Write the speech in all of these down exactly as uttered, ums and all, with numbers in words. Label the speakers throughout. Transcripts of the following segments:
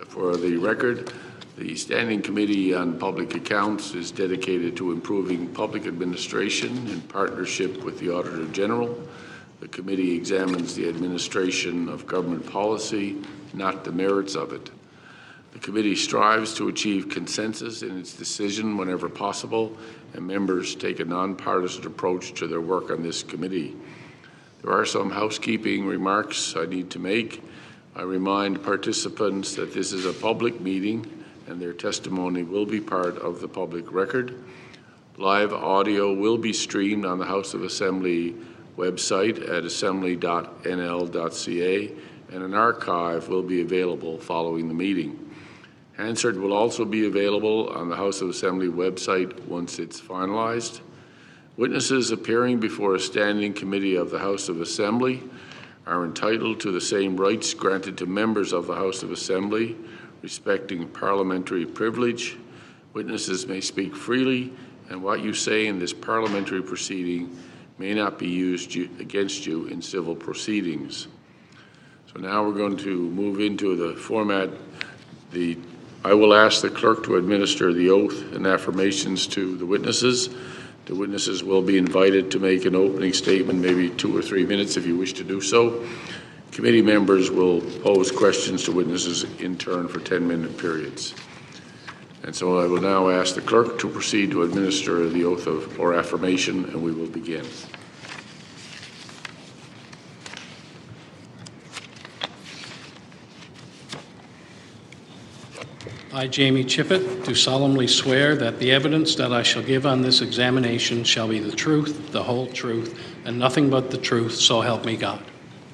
Speaker 1: For the record, the Standing Committee on Public Accounts is dedicated to improving public administration in partnership with the Auditor General. The committee examines the administration of government policy, not the merits of it. The committee strives to achieve consensus in its decision whenever possible, and members take a nonpartisan approach to their work on this committee. There are some housekeeping remarks I need to make. I remind participants that this is a public meeting and their testimony will be part of the public record. Live audio will be streamed on the House of Assembly website at assembly dot n l dot c a, and an archive will be available following the meeting. Hansard will also be available on the House of Assembly website once it's finalized. Witnesses appearing before a standing committee of the House of Assembly are entitled to the same rights granted to members of the House of Assembly, respecting parliamentary privilege. Witnesses may speak freely, and what you say in this parliamentary proceeding may not be used against you in civil proceedings. So now we're going to move into the format. The I will ask the clerk to administer the oath and affirmations to the witnesses. The witnesses will be invited to make an opening statement, maybe two or three minutes if you wish to do so. Committee members will pose questions to witnesses in turn for ten-minute periods. And so I will now ask the clerk to proceed to administer the oath of or affirmation, and we will begin.
Speaker 2: I, Jamie Chippett, do solemnly swear that the evidence that I shall give on this examination shall be the truth, the whole truth, and nothing but the truth, so help me God.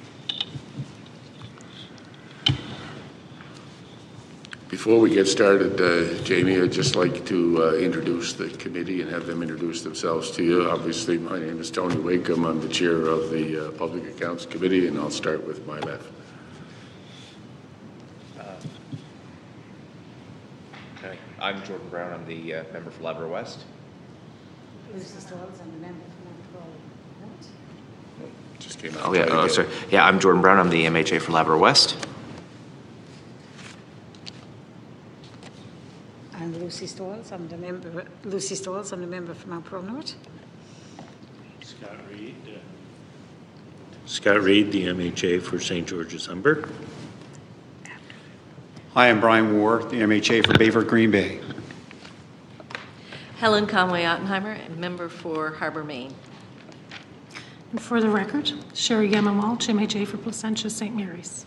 Speaker 1: Before we get started, uh, Jamie, I'd just like to uh, introduce the committee and have them introduce themselves to you. Obviously, my name is Tony Wakeham. I'm the chair of the uh, Public Accounts Committee, and I'll start with my left.
Speaker 3: I'm Jordan Brown. I'm the uh, member for Labrador West.
Speaker 4: Lucy Stalls, I'm the member for Labrador West.
Speaker 1: Just came out.
Speaker 3: Oh, yeah. Oh, sorry. Yeah, I'm Jordan Brown. I'm the M H A for Labrador West.
Speaker 4: I'm Lucy Stalls. I'm the member. Lucy Stalls. I'm the member for Mount Pearl North.
Speaker 5: Scott Reid. Uh, Scott Reid, the M H A for Saint George's Humber.
Speaker 6: Hi, I'm Brian Ward, the M H A for Bayford Green Bay.
Speaker 7: Helen Conway Ottenheimer, member for Harbour, Maine.
Speaker 8: And for the record, Sherry Gammon Walsh, M H A for Placentia Saint Mary's.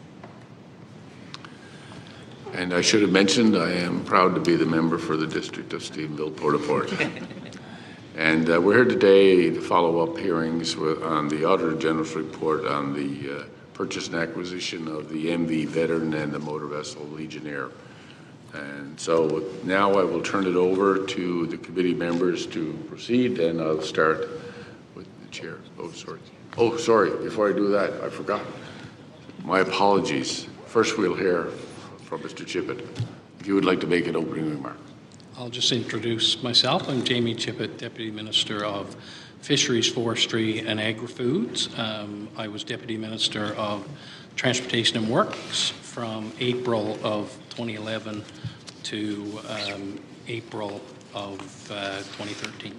Speaker 1: And I should have mentioned I am proud to be the member for the District of Stephenville, Port-au-Port. And uh, we're here today to follow up hearings with, on the Auditor General's report on the uh, purchase and acquisition of the M V Veteran and the motor vessel Legionnaire. And so now I will turn it over to the committee members to proceed, and I'll start with the chair. Oh, sorry. Oh, sorry. Before I do that, I forgot. My apologies. First, we'll hear from Mister Chippett, if you would like to make an opening remark.
Speaker 2: I'll just introduce myself. I'm Jamie Chippett, Deputy Minister of Fisheries, Forestry and Agri-Foods. Um, I was Deputy Minister of Transportation and Works from April of twenty eleven to um, April of uh, twenty thirteen.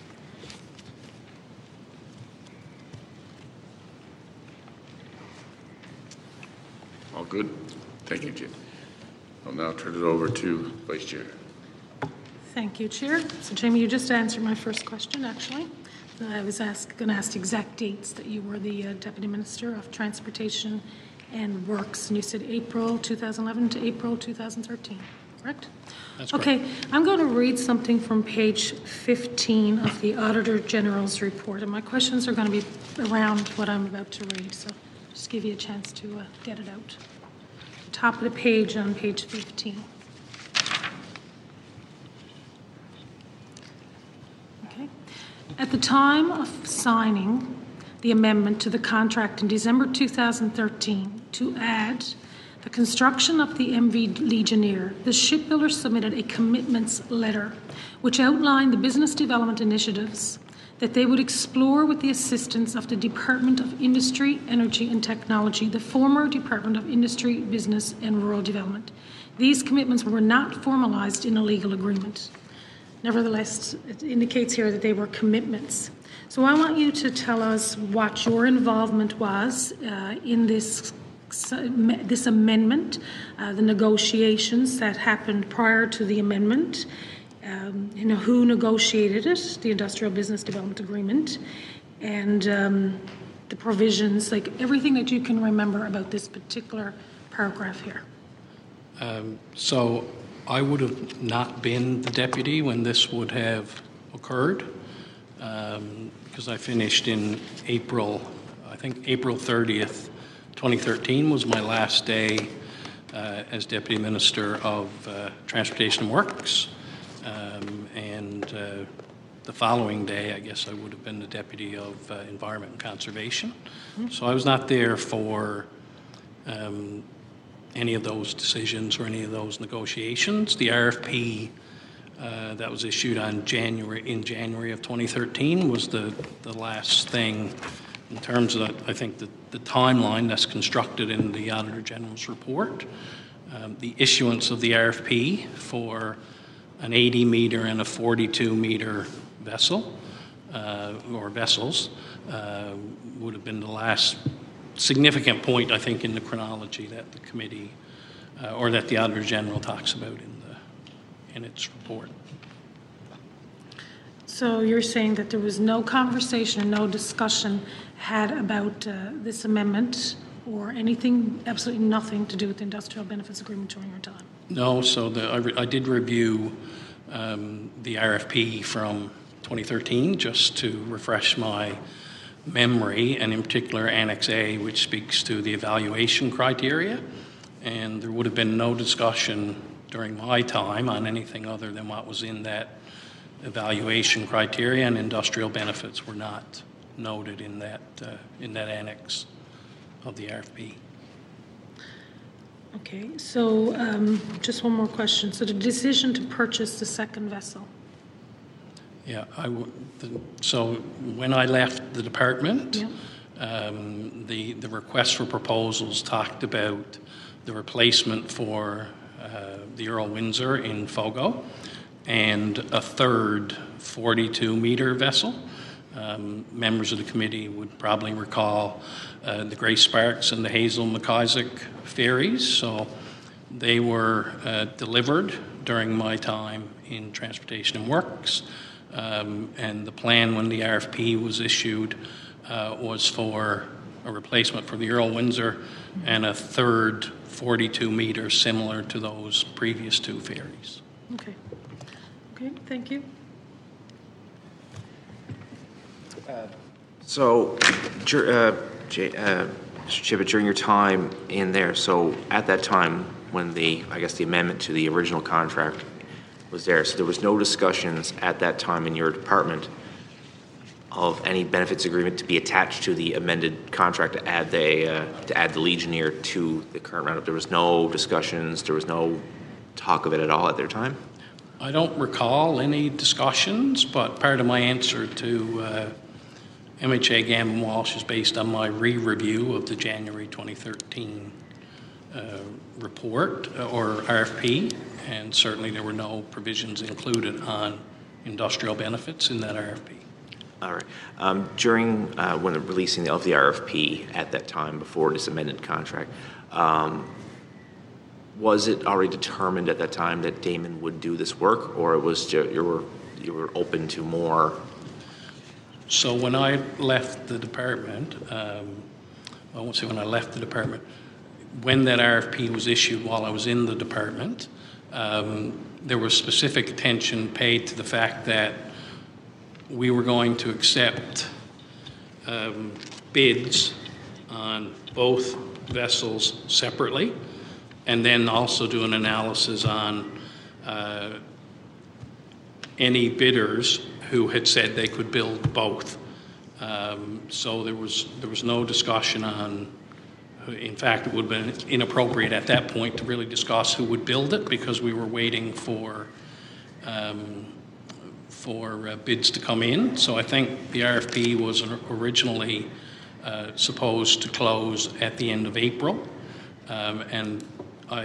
Speaker 1: All good? Thank you, Jim. I'll now turn it over to Vice Chair.
Speaker 8: Thank you, Chair. So, Jamie, you just answered my first question, actually. I was going to ask the exact dates that you were the uh, Deputy Minister of Transportation and Works, and you said April two thousand eleven to April two thousand thirteen, correct?
Speaker 2: That's correct.
Speaker 8: Okay, I'm going to read something from page fifteen of the Auditor General's report, and my questions are going to be around what I'm about to read, so just give you a chance to uh, get it out. Top of the page on page fifteen. Okay. At the time of signing the amendment to the contract in December two thousand thirteen to add the construction of the M V Legionnaire, the shipbuilder submitted a commitments letter which outlined the business development initiatives that they would explore with the assistance of the Department of Industry, Energy and Technology, the former Department of Industry, Business and Rural Development, These commitments were not formalized in a legal agreement. Nevertheless, it indicates here that they were commitments. So I want you to tell us what your involvement was uh, in this, this amendment, uh, the negotiations that happened prior to the amendment, um, you know, who negotiated it, the Industrial Business Development Agreement, and um, the provisions, like everything that you can remember about this particular paragraph here.
Speaker 2: Um, so I would have not been the deputy when this would have occurred, um, because I finished in April, I think April thirtieth, twenty thirteen was my last day uh, as Deputy Minister of uh, Transportation and Works, um, and uh, the following day, I guess I would have been the Deputy of uh, Environment and Conservation. Mm-hmm. So I was not there for um, any of those decisions or any of those negotiations. The R F P uh, that was issued on January in January of twenty thirteen was the, the last thing in terms of, I think, the, the timeline that's constructed in the Auditor General's report. Um, the issuance of the R F P for an eighty metre and a forty-two metre vessel, uh, or vessels, uh, would have been the last significant point, I think, in the chronology that the committee uh, or that the Auditor General talks about in the in its report.
Speaker 8: So you're saying that there was no conversation and no discussion had about uh, this amendment or anything, absolutely nothing to do with the Industrial Benefits Agreement during your time?
Speaker 2: No, so the, I, re, I did review um, the R F P from twenty thirteen just to refresh my memory, and in particular Annex A, which speaks to the evaluation criteria, and there would have been no discussion during my time on anything other than what was in that evaluation criteria, and industrial benefits were not noted in that uh, in that annex of the R F P.
Speaker 8: Okay, so um, just one more question. So the decision to purchase the second vessel.
Speaker 2: Yeah, I w the, so when I left the department,
Speaker 8: Yeah.
Speaker 2: um, the, the request for proposals talked about the replacement for uh, the Earl Windsor in Fogo and a third forty-two metre vessel. Um, members of the committee would probably recall uh, the Grace Sparks and the Hazel McIsaac ferries. So they were uh, delivered during my time in Transportation and Works. Um, and the plan when the R F P was issued uh, was for a replacement for the Earl Windsor and a third forty-two metre similar to those previous two ferries.
Speaker 8: Okay. Okay, thank you.
Speaker 3: So, dur- uh, J- uh, Mister Chippett, during your time in there, so at that time when the, I guess the amendment to the original contract was there, so there was no discussions at that time in your department of any benefits agreement to be attached to the amended contract to add the uh, to add the Legionnaire to the current roundup. There was no discussions. There was no talk of it at all at their time.
Speaker 2: I don't recall any discussions, but part of my answer to uh, M H A Gambon Walsh is based on my re-review of the January twenty thirteen uh, report uh, or R F P, and certainly there were no provisions included on industrial benefits in that R F P.
Speaker 3: All right. Um, during uh, when the releasing of the R F P at that time, before this amended contract, um, was it already determined at that time that Damon would do this work, or it was ju- you were you were open to more?
Speaker 2: So when I left the department, um, I won't say when I left the department, when that R F P was issued while I was in the department, um, there was specific attention paid to the fact that we were going to accept um, bids on both vessels separately, and then also do an analysis on uh, any bidders who had said they could build both. Um, so there was there was no discussion on. In fact, it would have been inappropriate at that point to really discuss who would build it, because we were waiting for um, for uh, bids to come in. So I think the R F P was originally uh, supposed to close at the end of April, um, and I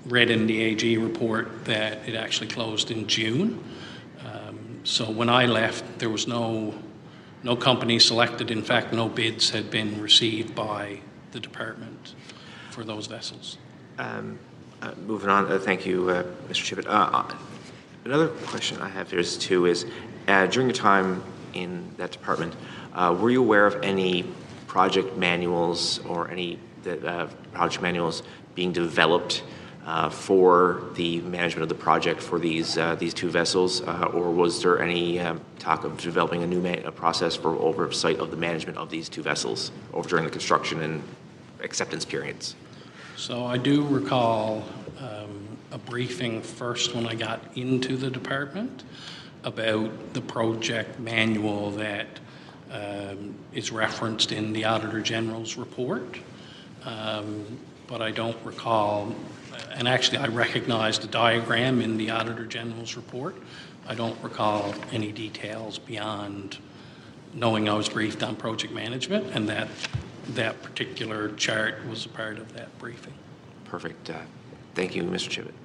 Speaker 2: read in the A G report that it actually closed in June. Um, so when I left, there was no no company selected. In fact, no bids had been received by the department for those vessels.
Speaker 3: Um, uh, moving on, uh, thank you, uh, Mister Chippett. Uh, another question I have here is too is uh, during your time in that department, uh, were you aware of any project manuals or any uh, project manuals being developed uh, for the management of the project for these uh, these two vessels, uh, or was there any um, talk of developing a new man- a process for oversight of the management of these two vessels over during the construction and acceptance periods?
Speaker 2: So I do recall um, a briefing first when I got into the department about the project manual that um, is referenced in the Auditor General's report, um, but I don't recall, and actually I recognized the diagram in the Auditor General's report. I don't recall any details beyond knowing I was briefed on project management and that that particular chart was a part of that briefing.
Speaker 3: Perfect. Uh, thank you, Mister Chippett.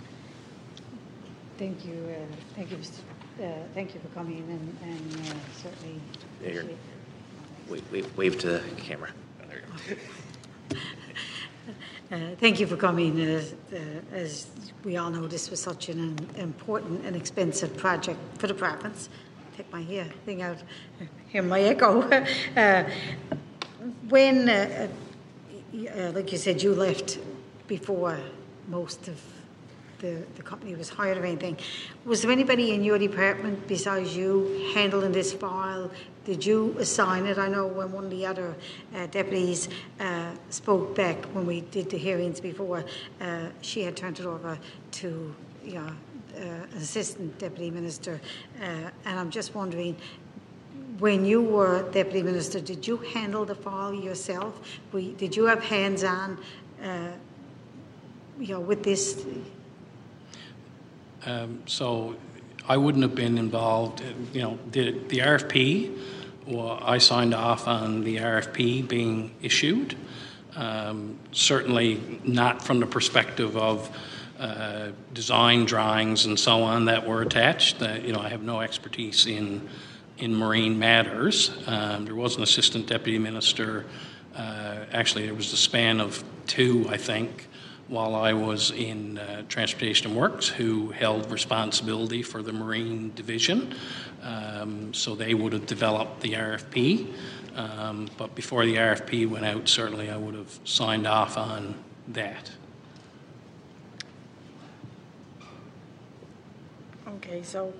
Speaker 4: Thank you, uh, thank you, Mister Uh, thank you for coming and, and uh, certainly
Speaker 3: Yeah, you're-
Speaker 4: appreciate
Speaker 3: Wave, wave, wave to the camera. Oh, there you go.
Speaker 4: Uh, Thank you for coming. As, uh, as we all know, this was such an important and expensive project for the province. Take my hair thing out, hear my echo. Uh, when, uh, uh, like you said, you left before most of the, the company was hired or anything, was there anybody in your department besides you handling this file? Did you assign it? I know when one of the other uh, deputies uh, spoke back when we did the hearings before, uh, she had turned it over to you know, uh, an assistant deputy minister. Uh, and I'm just wondering, when you were deputy minister, did you handle the file yourself? We, did you have hands-on uh, you know, with this?
Speaker 2: Um, so I wouldn't have been involved. You know, the, the R F P, well, I signed off on the R F P being issued. Um, certainly not from the perspective of uh, design drawings and so on that were attached. Uh, you know, I have no expertise in in marine matters. Um, there was an assistant deputy minister. Uh, actually, there was the span of two, I think, while I was in uh, Transportation and Works, who held responsibility for the Marine Division. Um, so they would have developed the R F P. Um, but before the R F P went out, certainly I would have signed off on that.
Speaker 4: Okay, so,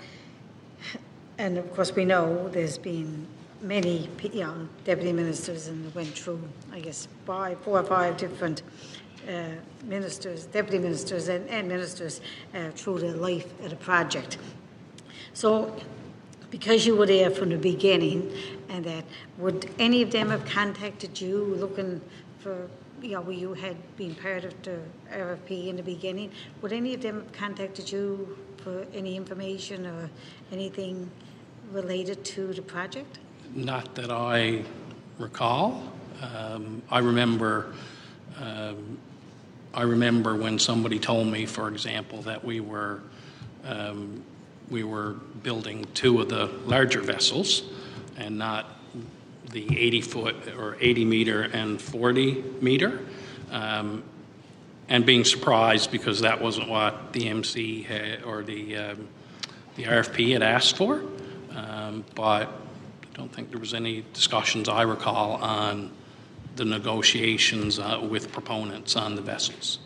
Speaker 4: and of course we know there's been many you know, deputy ministers and went through, I guess, five, four or five different Uh, ministers, deputy ministers and, and ministers uh, through the life of the project. So because you were there from the beginning, and that, would any of them have contacted you looking for, you know, where you had been part of the R F P in the beginning, would any of them have contacted you for any information or anything related to the project?
Speaker 2: Not that I recall. Um, I remember um, I remember when somebody told me, for example, that we were um, we were building two of the larger vessels and not the eighty foot or eighty meter and forty meter, um, and being surprised because that wasn't what the M C had, or the um, the R F P had asked for. Um, but I don't think there was any discussions I recall on the negotiations uh, with proponents on the vessels.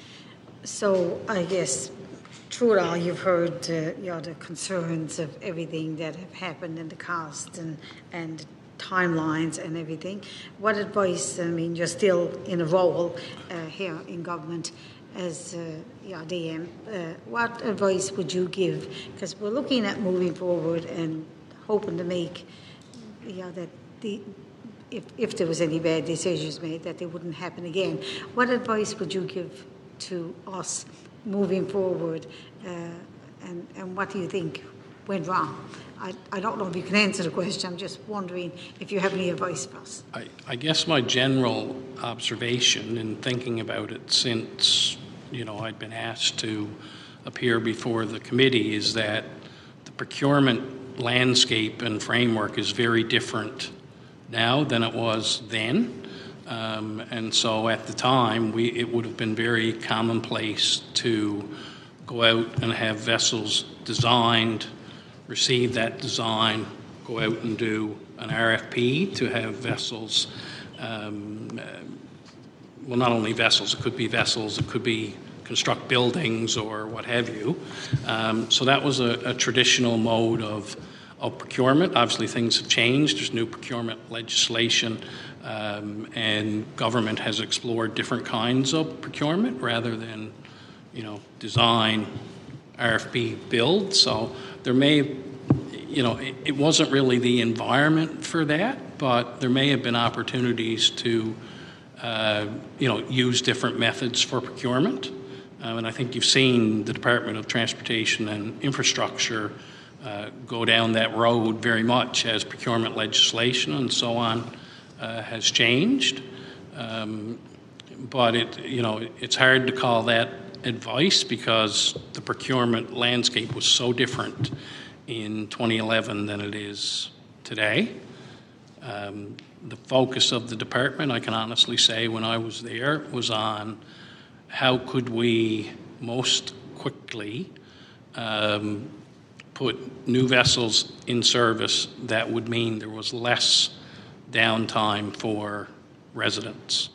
Speaker 4: So I guess through it all, you've heard uh, you know, the concerns of everything that have happened and the cost and and timelines and everything. What advice? I mean, you're still in a role uh, here in government as uh, you know, D M. Uh, what advice would you give? Because we're looking at moving forward and hoping to make, you know, that the if if there was any bad decisions made, that they wouldn't happen again. What advice would you give to us moving forward, uh, and, and what do you think went wrong? I, I don't know if you can answer the question. I'm just wondering if you have any advice for us.
Speaker 2: I, I guess my general observation in thinking about it since you know, I'd been asked to appear before the committee is that the procurement landscape and framework is very different now than it was then. Um, and so at the time, we, it would have been very commonplace to go out and have vessels designed, receive that design, go out and do an R F P to have vessels, um, uh, well, not only vessels, it could be vessels, it could be construct buildings or what have you. Um, so that was a, a traditional mode of, of procurement. Obviously, things have changed. There's new procurement legislation, um, and government has explored different kinds of procurement rather than, you know, design, R F P, build. So there may, you know, it, it wasn't really the environment for that, but there may have been opportunities to, uh, you know, use different methods for procurement. Um, and I think you've seen the Department of Transportation and Infrastructure uh, go down that road very much as procurement legislation and so on uh, has changed. Um, but it, you know, it's hard to call that advice because the procurement landscape was so different in twenty eleven than it is today. Um, the focus of the department, I can honestly say, when I was there, was on how could we most quickly um, put new vessels in service that would mean there was less downtime for residents.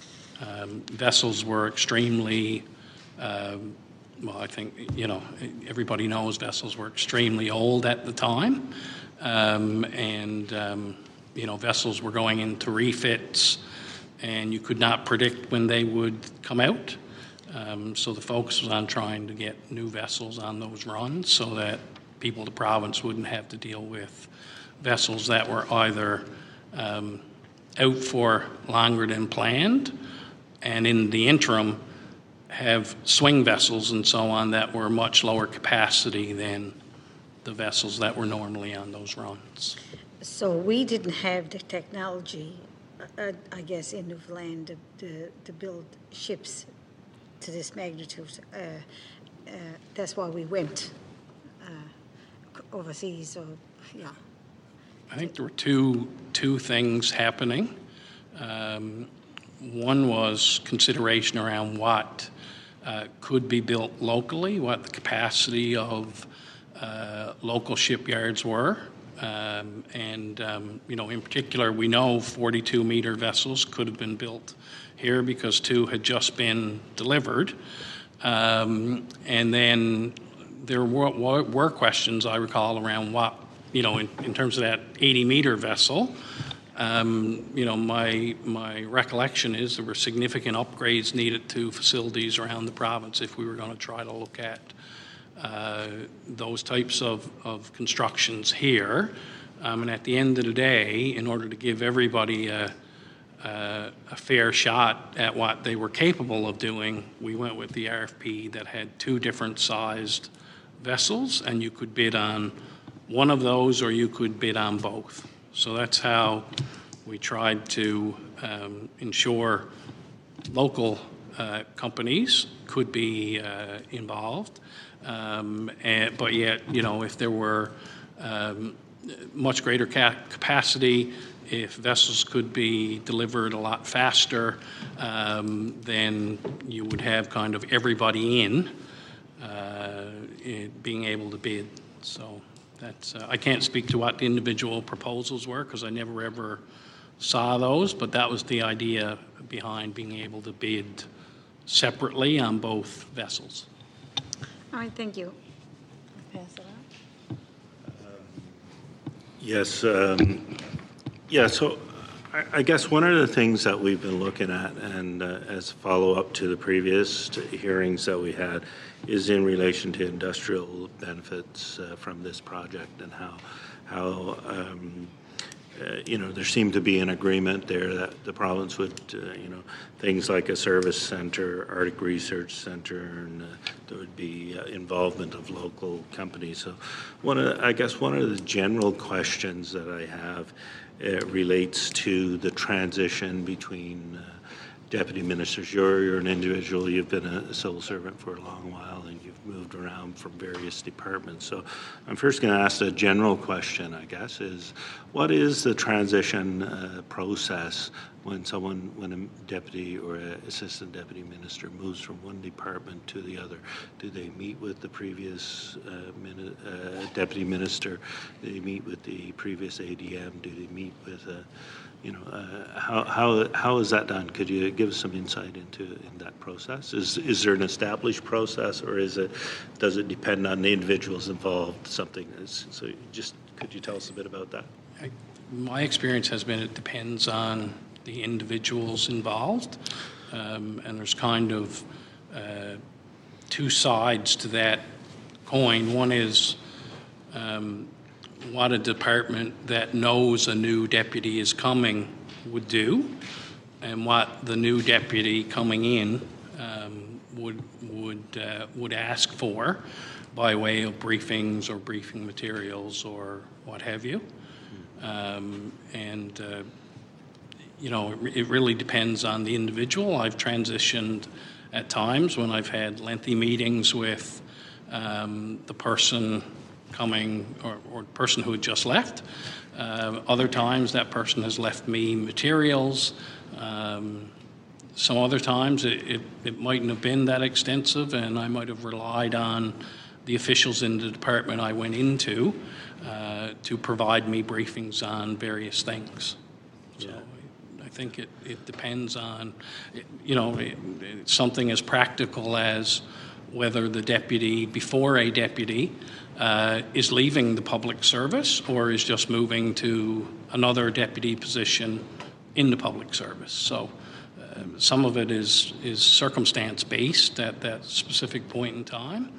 Speaker 2: Um, vessels were extremely, uh, well, I think, you know, everybody knows vessels were extremely old at the time. Um, and, um, you know, vessels were going into refits and you could not predict when they would come out. Um, so the focus was on trying to get new vessels on those runs so that people of the province wouldn't have to deal with vessels that were either um, out for longer than planned and in the interim have swing vessels and so on that were much lower capacity than the vessels that were normally on those runs.
Speaker 4: So we didn't have the technology, uh, I guess, in Newfoundland to, to, to build ships to this magnitude. Uh, uh, that's why we went uh, overseas. Or yeah,
Speaker 2: I think there were two two things happening. Um, one was consideration around what uh, could be built locally, what the capacity of uh, local shipyards were. Um, and, um, you know, in particular, we know forty-two meter vessels could have been built here because two had just been delivered. Um, and then there were, were, were questions, I recall, around what, you know, in, in terms of that eighty meter vessel. Um, you know, my, my recollection is there were significant upgrades needed to facilities around the province if we were going to try to look at Uh, those types of, of constructions here. Um, and at the end of the day, in order to give everybody a, a, a fair shot at what they were capable of doing, we went with the R F P that had two different sized vessels, and you could bid on one of those or you could bid on both. So that's how we tried to um, ensure local uh, companies could be uh, involved. Um, and, but yet, you know, if there were um, much greater ca capacity, if vessels could be delivered a lot faster, um, then you would have kind of everybody in, uh, in being able to bid. So that's, uh, I can't speak to what the individual proposals were because I never ever saw those, but that was the idea behind being able to bid separately on both vessels.
Speaker 4: all right, thank you. Pass it on.
Speaker 5: Yes, um, yeah, so I, I guess one of the things that we've been looking at, and uh, as follow-up to the previous hearings that we had, is in relation to industrial benefits uh, from this project and how, how um, uh, you know, there seemed to be an agreement there that the province would, uh, you know, things like a service center, Arctic Research Center, and uh, there would be uh, involvement of local companies. So one of, I guess one of the general questions that I have uh, relates to the transition between uh, deputy ministers. You're, you're an individual, you've been a civil servant for a long while, and you've moved around from various departments. So I'm first going to ask a general question, I guess, is what is the transition uh, process when someone, when a deputy or an assistant deputy minister moves from one department to the other? Do they meet with the previous uh, mini- uh, deputy minister? Do they meet with the previous A D M? Do they meet with, uh, you know, uh, how how how is that done? Could you give us some insight into in that process? Is is there an established process, or is it does it depend on the individuals involved? Something is, so just could you tell us a bit about that?
Speaker 2: I, my experience has been it depends on the individuals involved, um, and there's kind of uh, two sides to that coin. One is um, what a department that knows a new deputy is coming would do, and what the new deputy coming in um, would would uh, would ask for by way of briefings or briefing materials or what have you, um, and. Uh, You know, it, it really depends on the individual. I've transitioned at times when I've had lengthy meetings with um, the person coming or, or the person who had just left. Uh, other times that person has left me materials. Um, some other times it, it, it mightn't have been that extensive, and I might have relied on the officials in the department I went into uh, to provide me briefings on various things. So, yeah. I think it, it depends on, you know, it, it's something as practical as whether the deputy, before a deputy, uh, is leaving the public service or is just moving to another deputy position in the public service. So uh, some of it is, is circumstance-based at that specific point in time.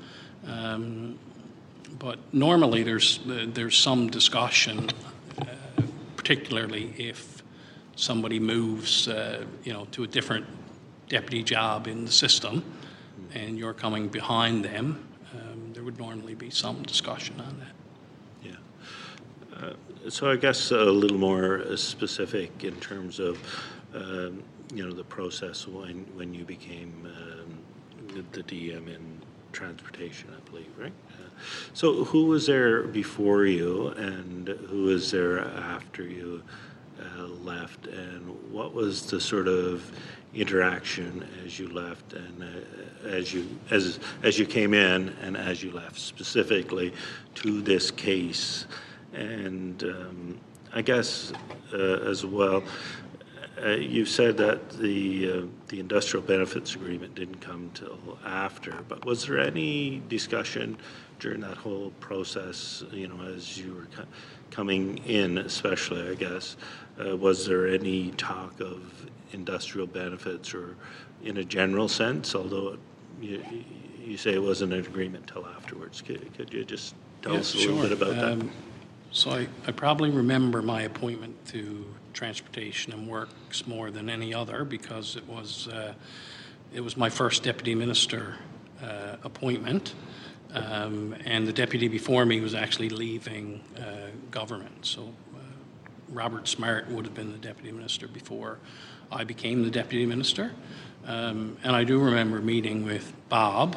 Speaker 2: Um, but normally there's, there's some discussion, uh, particularly if somebody moves, uh, you know, to a different deputy job in the system, and you're coming behind them, um, there would normally be some discussion on that.
Speaker 5: Yeah. Uh, so I guess a little more uh, specific in terms of, um, you know, the process when when you became um, the D M in transportation, I believe, right? Uh, so who was there before you, and who was there after you Uh, left, and what was the sort of interaction as you left and uh, as you as as you came in and as you left, specifically to this case? And um, I guess uh, as well, uh, you've said that the uh, the industrial benefits agreement didn't come till after, but was there any discussion during that whole process, you know, as you were co- coming in, especially, I guess, uh, was there any talk of industrial benefits, or in a general sense, although it, you, you say it wasn't an agreement till afterwards? Could, could you just tell
Speaker 2: Yeah,
Speaker 5: us a
Speaker 2: sure.
Speaker 5: little bit about
Speaker 2: um,
Speaker 5: that?
Speaker 2: So I, I probably remember my appointment to Transportation and Works more than any other, because it was, uh, it was my first deputy minister uh, appointment. Um, and the deputy before me was actually leaving uh, government. So uh, Robert Smart would have been the deputy minister before I became the deputy minister. Um, and I do remember meeting with Bob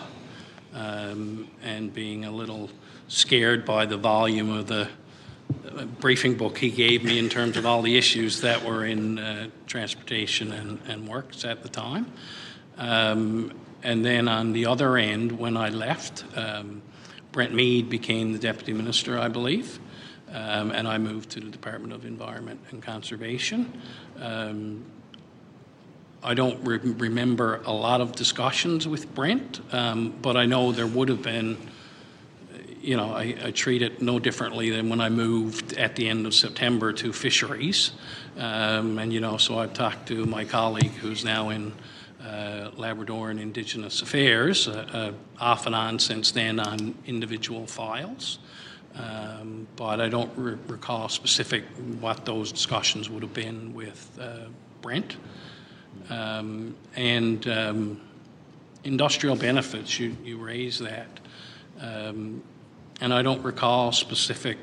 Speaker 2: um, and being a little scared by the volume of the uh, briefing book he gave me in terms of all the issues that were in uh, transportation and, and works at the time. Um, And then on the other end, when I left, um, Brent Mead became the deputy minister, I believe, um, and I moved to the Department of Environment and Conservation. Um, I don't re- remember a lot of discussions with Brent, um, but I know there would have been, you know, I, I treat it no differently than when I moved at the end of September to Fisheries. Um, and, you know, so I've talked to my colleague who's now in Uh, Labrador and Indigenous Affairs, uh, uh, off and on since then on individual files. Um, but I don't re- recall specific what those discussions would have been with uh, Brent. Um, and um, industrial benefits, you, you raise that. Um, and I don't recall specific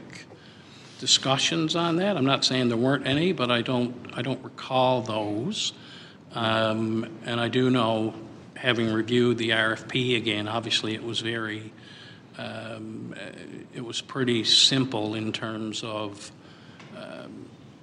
Speaker 2: discussions on that. I'm not saying there weren't any, but I don't, I don't recall those. Um, and I do know, having reviewed the R F P again, obviously it was very, um, it was pretty simple in terms of um,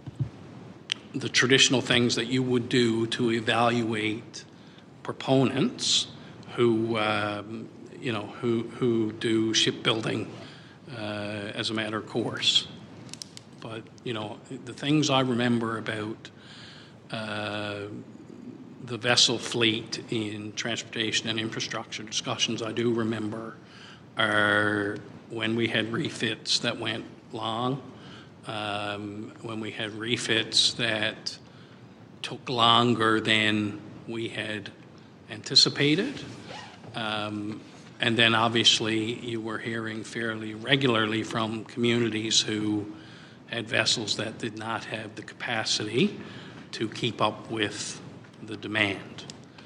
Speaker 2: the traditional things that you would do to evaluate proponents who, um, you know, who, who do shipbuilding uh, as a matter of course. But, you know, the things I remember about uh, the vessel fleet in transportation and infrastructure discussions I do remember are when we had refits that went long, um, when we had refits that took longer than we had anticipated. Um, and then obviously you were hearing fairly regularly from communities who had vessels that did not have the capacity to keep up with the demand.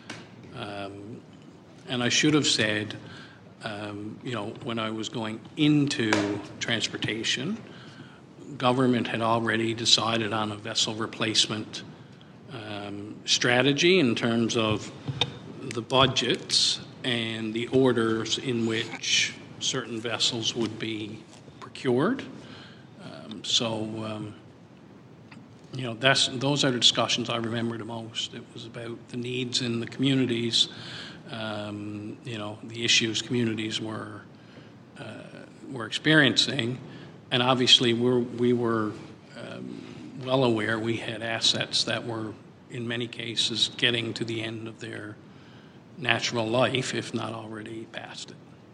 Speaker 2: Um, and I should have said, um, you know, when I was going into transportation, government had already decided on a vessel replacement um, strategy in terms of the budgets and the orders in which certain vessels would be procured. Um, so, um, you know, that's, those are the discussions I remember the most. It was about the needs in the communities, um, you know, the issues communities were uh, were experiencing, and obviously we're, we were um, well aware we had assets that were, in many cases, getting to the end of their natural life, if not already past it.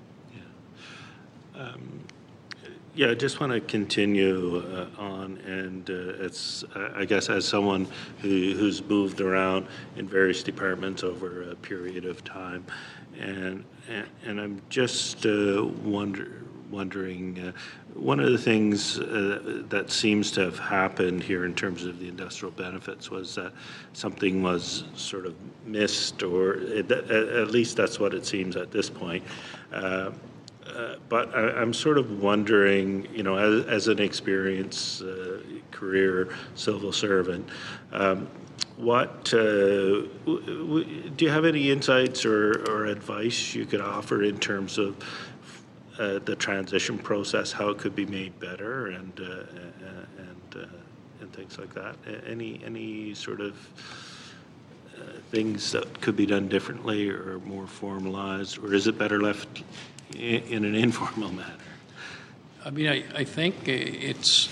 Speaker 5: Yeah. Um, Yeah, I just want to continue uh, on, and uh, it's, uh, I guess, as someone who, who's moved around in various departments over a period of time, and and, and I'm just uh, wonder, wondering, uh, one of the things uh, that seems to have happened here in terms of the industrial benefits was that something was sort of missed, or it, at least that's what it seems at this point. Uh, Uh, but I, I'm sort of wondering, you know, as, as an experienced uh, career civil servant, um, what uh, w- w- do you have any insights or, or advice you could offer in terms of uh, the transition process, how it could be made better, and uh, and uh, and things like that? Any any sort of uh, things that could be done differently or more formalized, or is it better left in an informal manner?
Speaker 2: I mean, I, I think it's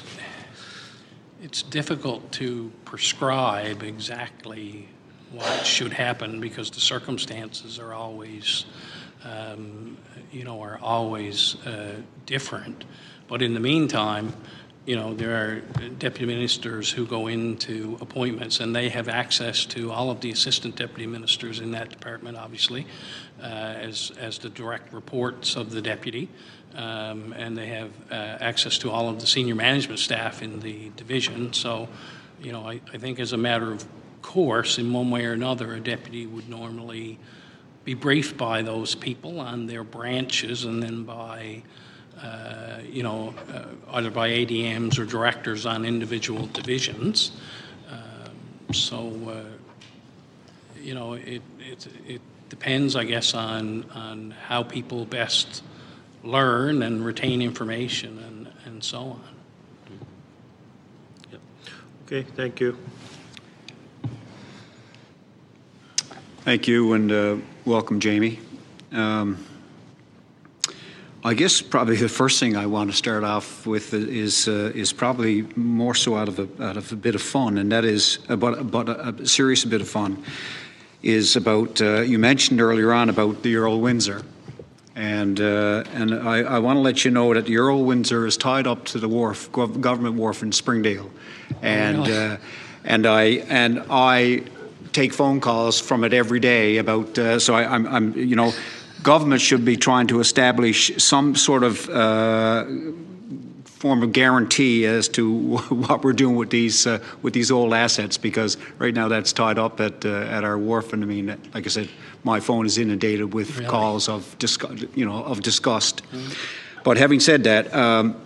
Speaker 2: it's difficult to prescribe exactly what should happen because the circumstances are always, um, you know, are always uh, different. But in the meantime, you know, there are deputy ministers who go into appointments and they have access to all of the assistant deputy ministers in that department, obviously, uh, as, as the direct reports of the deputy. Um, and they have uh, access to all of the senior management staff in the division. So, you know, I, I think as a matter of course, in one way or another, a deputy would normally be briefed by those people on their branches and then by Uh, you know, uh, either by A D Ms or directors on individual divisions. Um, so, uh, you know, it, it it depends, I guess, on on how people best learn and retain information and, and so on.
Speaker 5: Yep. Okay, thank you.
Speaker 6: Thank you, and uh, welcome, Jamie. Um, I guess probably the first thing I want to start off with is uh, is probably more so out of a out of a bit of fun, and that is about about a, a serious bit of fun. Is about uh, you mentioned earlier on about the Earl Windsor, and uh, and I, I want to let you know that the Earl Windsor is tied up to the wharf, government wharf in Springdale, and
Speaker 2: oh, really?
Speaker 6: uh, and I and I take phone calls from it every day about. Uh, so I, I'm I'm you know. Government should be trying to establish some sort of uh, form of guarantee as to what we're doing with these uh, with these old assets, because right now that's tied up at uh, at our wharf, and I mean, like I said, my phone is inundated with
Speaker 2: Really?
Speaker 6: calls of disgust, you know, of disgust. Mm-hmm. But having said that, um,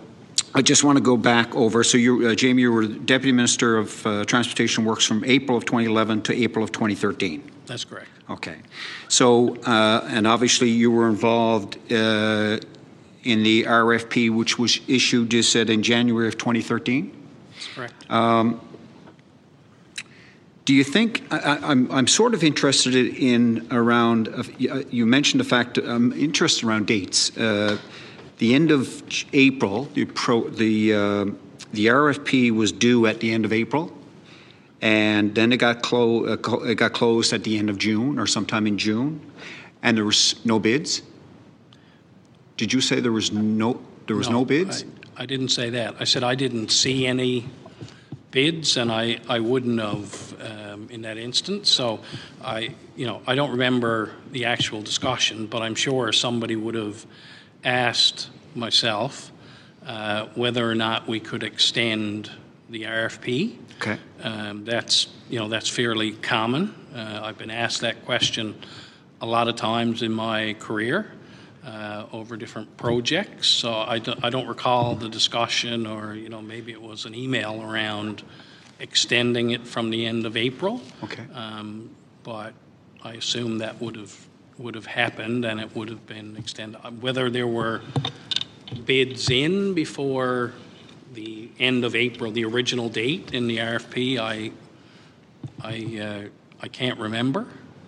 Speaker 6: I just want to go back over. So, you, uh, Jamie, you were Deputy Minister of uh, Transportation Works from April of twenty eleven to April of twenty thirteen.
Speaker 2: That's correct.
Speaker 6: Okay. So, uh, and obviously you were involved uh, in the R F P, which was issued, you said, in January of twenty thirteen?
Speaker 2: That's correct.
Speaker 6: Um, do you think, I, I'm, I'm sort of interested in around, uh, you mentioned the fact, I'm interested around dates. Uh, the end of April, the, pro, the, uh, the R F P was due at the end of April, and then it got, clo- uh, it got closed at the end of June or sometime in June, and there was no bids? Did you say there was no, there was no, no bids?
Speaker 2: I, I didn't say that. I said I didn't see any bids, and I, I wouldn't have um, in that instance. So I, you know, I don't remember the actual discussion, but I'm sure somebody would have asked myself uh, whether or not we could extend the R F P.
Speaker 6: Okay.
Speaker 2: Um, that's, you know, that's fairly common. Uh, I've been asked that question a lot of times in my career. Uh, over different projects, so I don't, I don't recall the discussion, or you know, maybe it was an email around extending it from the end of April.
Speaker 6: Okay.
Speaker 2: Um, but I assume that would have would have happened, and it would have been extended. Whether there were bids in before the end of April, the original date in the R F P, I I uh, I can't remember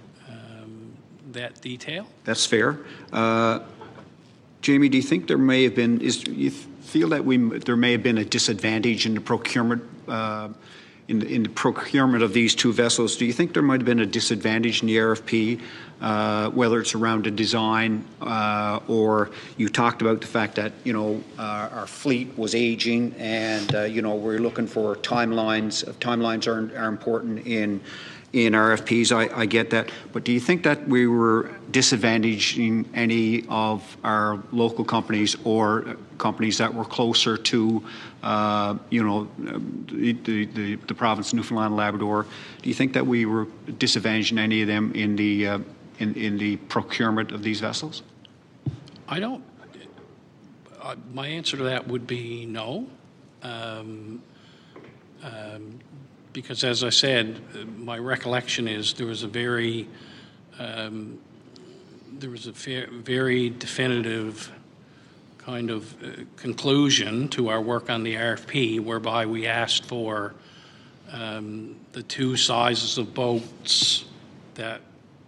Speaker 2: that detail.
Speaker 6: That's fair. Uh, Jamie, do you think there may have been, is you feel that we there may have been a disadvantage in the procurement uh, in, in the procurement of these two vessels? Do you think there might have been a disadvantage in the R F P, uh, whether it's around the design uh, or you talked about the fact that, you know, uh, our fleet was aging and, uh, you know, we're looking for timelines. Timelines are, are important in in R F Ps, I, I get that. But do you think that we were disadvantaging any of our local companies or companies that were closer to, uh, you know, the, the, the province of Newfoundland and Labrador? Do you think that we were disadvantaging any of them in the, uh, in, in the procurement of these vessels?
Speaker 2: I don't. Uh, my answer to that would be no. Um, um, Because, as I said, my recollection is there was a very, um, there was a fa- very definitive kind of uh, conclusion to our work on the R F P, whereby we asked for um, the two sizes of boats that,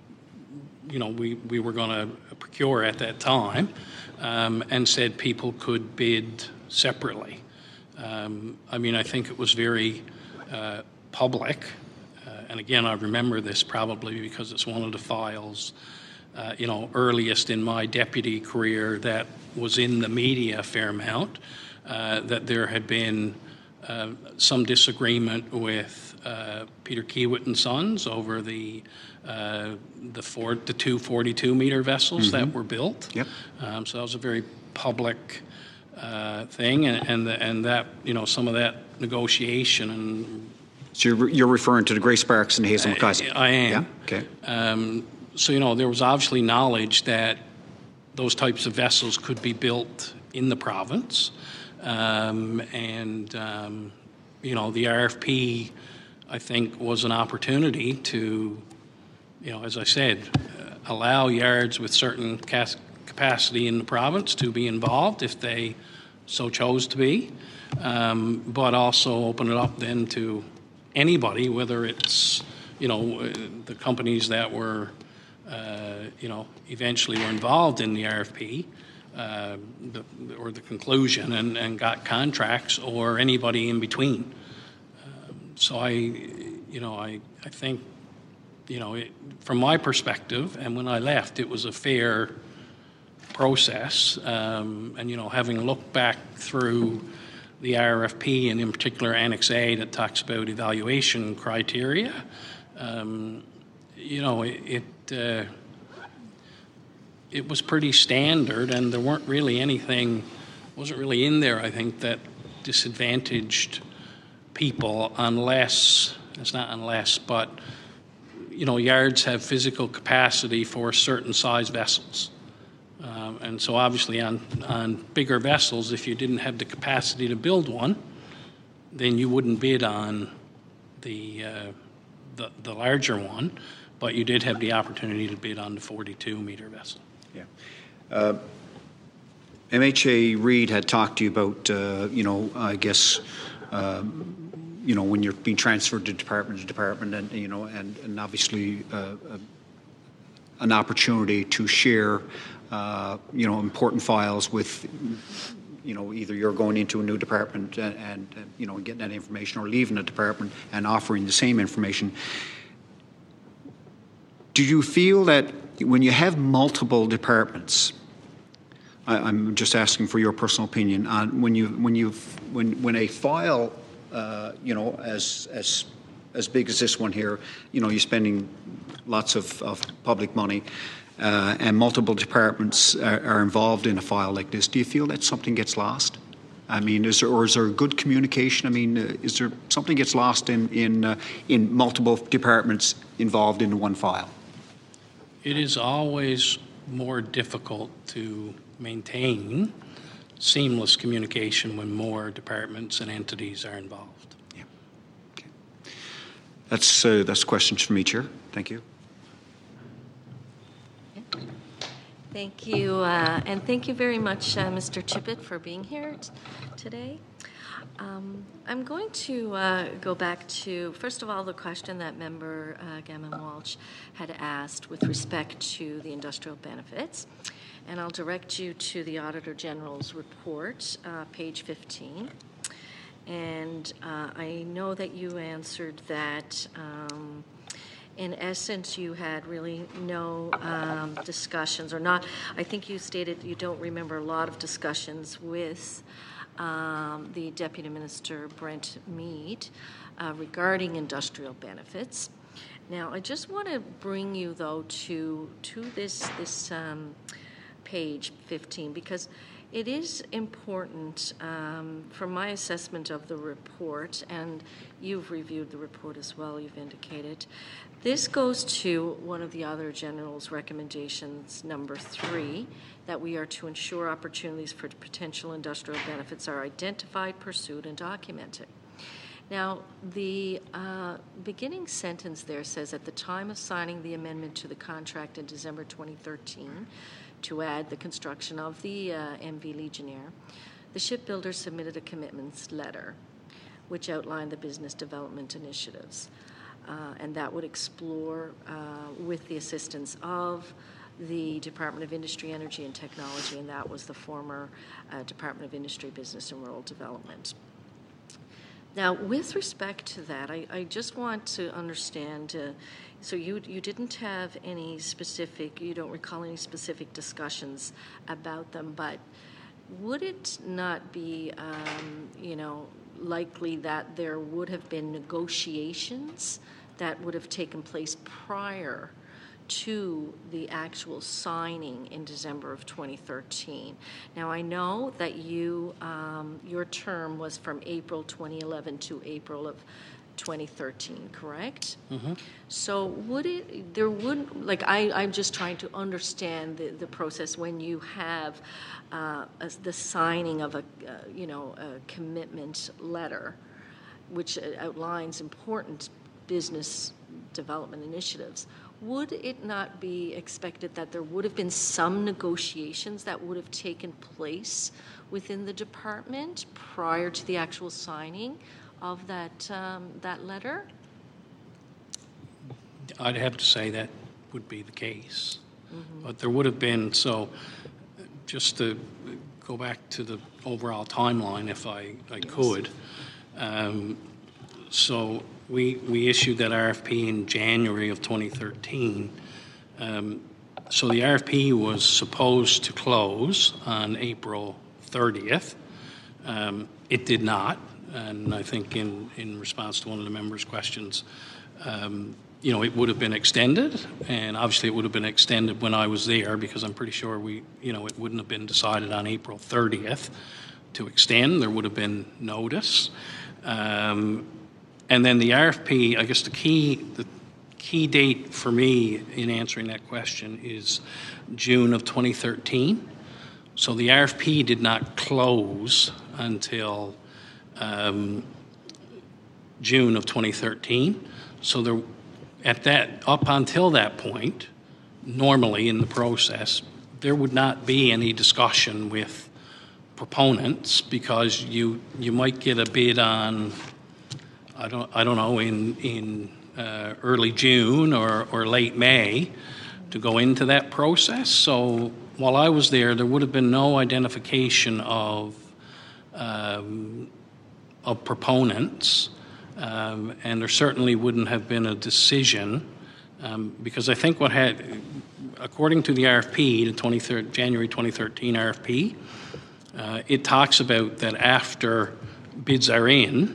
Speaker 2: you know, we, we were going to procure at that time, um, and said people could bid separately. Um, I mean, I think it was very uh, public, uh, and again, I remember this probably because it's one of the files, uh, you know, earliest in my deputy career that was in the media a fair amount, uh, that there had been uh, some disagreement with uh, Peter Kiewit and Sons over the uh, the, four, the two forty-two meter vessels mm-hmm. that were built.
Speaker 6: Yep.
Speaker 2: Um, so that was a very public uh, thing, and and, the, and that, you know, some of that negotiation and.
Speaker 6: So you're, you're referring to the Grace Sparks and Hazel McCusker?
Speaker 2: I, I am.
Speaker 6: Yeah. Okay.
Speaker 2: Um, so, you know, there was obviously knowledge that those types of vessels could be built in the province. Um, and, um, you know, the R F P, I think, was an opportunity to, you know, as I said, uh, allow yards with certain cas- capacity in the province to be involved if they so chose to be, um, but also open it up then to anybody, whether it's, you know, uh, the companies that were, uh, you know, eventually were involved in the R F P, uh, the, or the conclusion, and, and got contracts, or anybody in between. Um, so I, you know, I, I think, you know, it, from my perspective, and when I left, it was a fair process. Um, and, you know, having looked back through the R F P, and in particular Annex A that talks about evaluation criteria, um, you know, it it, uh, it was pretty standard, and there weren't really anything, wasn't really in there, I think, that disadvantaged people, unless, it's not unless, but, you know, yards have physical capacity for certain size vessels. Um, And so obviously on, on bigger vessels, if you didn't have the capacity to build one, then you wouldn't bid on the, uh, the, the larger one, but you did have the opportunity to bid on the forty-two meter vessel.
Speaker 6: Yeah. Uh, M H A Reed had talked to you about, uh, you know, I guess, um, you know, when you're being transferred to department to department, and you know, and and obviously uh, uh, an opportunity to share, uh, you know, important files with, you know, either you're going into a new department and, and uh, you know, getting that information, or leaving a department and offering the same information. Do you feel that when you have multiple departments, I, I'm just asking for your personal opinion on when you when you when when a file, uh, you know, as as as big as this one here, you know, you're spending lots of, of public money, uh, and multiple departments are, are involved in a file like this. Do you feel that something gets lost? I mean, is there, or is there good communication? I mean, uh, is there something gets lost in in uh, in multiple departments involved in one file?
Speaker 2: It is always more difficult to maintain seamless communication when more departments and entities are involved.
Speaker 6: Yeah. Okay. That's uh, that's questions for me, Chair. Thank you.
Speaker 7: Thank you, uh, and thank you very much, uh, Mister Tippett, for being here t- today. Um, I'm going to uh, go back to, first of all, the question that member uh, Gammon Walsh had asked with respect to the industrial benefits. And I'll direct you to the Auditor General's report, uh, page fifteen. And uh, I know that you answered that, um, in essence, you had really no um, discussions, or not, I think you stated you don't remember a lot of discussions with um, the Deputy Minister, Brent Mead, uh, regarding industrial benefits. Now, I just want to bring you, though, to, to this, this um, page fifteen, because it is important um, from my assessment of the report, and you've reviewed the report as well, you've indicated. This goes to one of the Auditor General's recommendations, number three, that we are to ensure opportunities for potential industrial benefits are identified, pursued, and documented. Now, the uh, beginning sentence there says, at the time of signing the amendment to the contract in December twenty thirteen, to add the construction of the uh, M V Legionnaire, the shipbuilder submitted a commitments letter which outlined the business development initiatives. Uh, and that would explore, uh, with the assistance of the Department of Industry, Energy and Technology, and that was the former uh, Department of Industry, Business and Rural Development. Now, with respect to that, I, I just want to understand, uh, so you you didn't have any specific, you don't recall any specific discussions about them, but would it not be, um, you know, likely that there would have been negotiations that would have taken place prior to the actual signing in December of twenty thirteen. Now, I know that you, um, your term was from April twenty eleven to April of twenty thirteen, correct?
Speaker 2: Mm-hmm.
Speaker 7: So would it, there would, like, I, I'm just trying to understand the, the process when you have uh, a, the signing of a, uh, you know, a commitment letter, which outlines important business development initiatives. Would it not be expected that there would have been some negotiations that would have taken place within the department prior to the actual signing of that um, that letter?
Speaker 2: I'd have to say that would be the case. Mm-hmm. But there would have been, so just to go back to the overall timeline, if I, I yes. could. Um, so we we issued that R F P in January of twenty thirteen. Um, so the R F P was supposed to close on April thirtieth. Um, it did not. And I think in, in response to one of the members' questions, um, you know, it would have been extended, and obviously it would have been extended when I was there, because I'm pretty sure we, you know, it wouldn't have been decided on April thirtieth to extend. There would have been notice. Um, and then the R F P, I guess the key, the key date for me in answering that question is June of twenty thirteen. So the R F P did not close until um, June of twenty thirteen. So there, at that, up until that point, normally in the process, there would not be any discussion with proponents because you you might get a bid on, I don't I don't know, in in uh, early June or or late May to go into that process. So while I was there, there would have been no identification of um, of proponents, um, and there certainly wouldn't have been a decision um, because I think what had, according to the R F P, the twenty-third, January twenty thirteen R F P, uh, it talks about that after bids are in,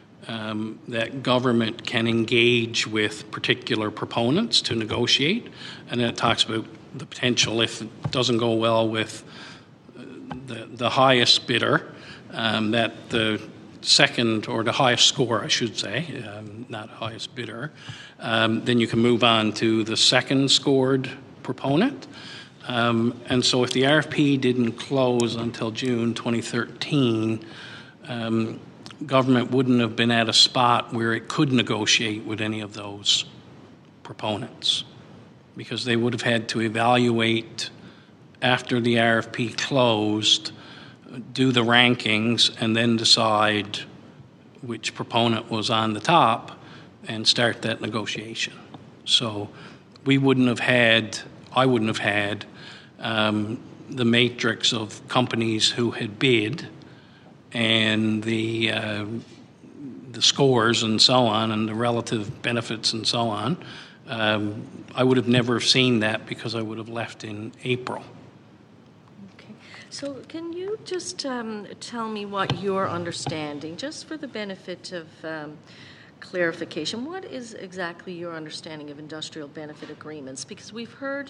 Speaker 2: um, that government can engage with particular proponents to negotiate, and then it talks about the potential, if it doesn't go well with the, the highest bidder, um, that the second, or the highest score, I should say, um, not highest bidder, um, then you can move on to the second scored proponent. Um, and so if the R F P didn't close until June twenty thirteen, um, government wouldn't have been at a spot where it could negotiate with any of those proponents, because they would have had to evaluate after the R F P closed, do the rankings, and then decide which proponent was on the top and start that negotiation. So we wouldn't have had, I wouldn't have had um, the matrix of companies who had bid and the uh, the scores and so on and the relative benefits and so on. Um, I would have never seen that because I would have left in April.
Speaker 7: Okay. So can you just um, tell me what your understanding, just for the benefit of um, clarification, what is exactly your understanding of industrial benefit agreements? Because we've heard,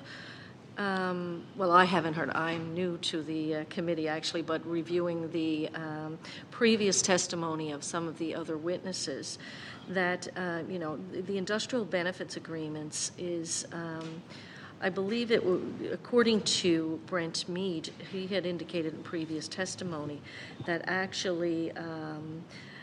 Speaker 7: um, well, I haven't heard, I'm new to the uh, committee actually, but reviewing the um, previous testimony of some of the other witnesses, that, uh, you know, the, the industrial benefits agreements is, um, I believe it, w- according to Brent Mead, he had indicated in previous testimony that actually um,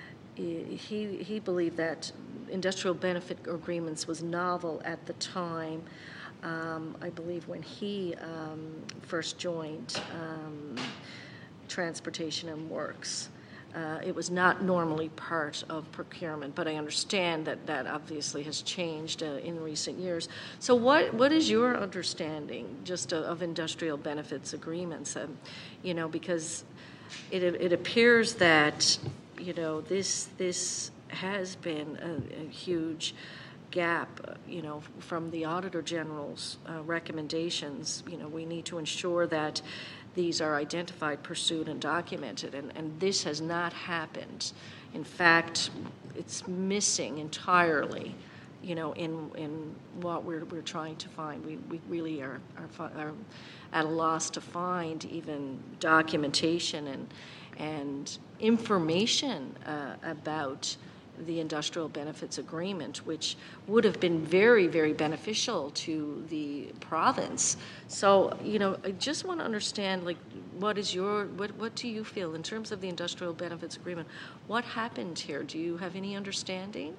Speaker 7: he, he believed that industrial benefit agreements was novel at the time, um, I believe when he um, first joined um, Transportation and Works. Uh, it was not normally part of procurement, but I understand that that obviously has changed uh, in recent years. So what, what is your understanding just of, of industrial benefits agreements? Um, you know, because it, it appears that, you know, this, this has been a, a huge gap, uh, you know, from the Auditor General's uh, recommendations. You know, we need to ensure that these are identified, pursued, and documented, and, and this has not happened. In fact, it's missing entirely, you know, in in what we're we're trying to find. We we really are are, are at a loss to find even documentation and and information uh, about the industrial benefits agreement, which would have been very, very beneficial to the province. So, you know, I just want to understand, like, what is your, what, what do you feel in terms of the industrial benefits agreement? What happened here? Do you have any understanding?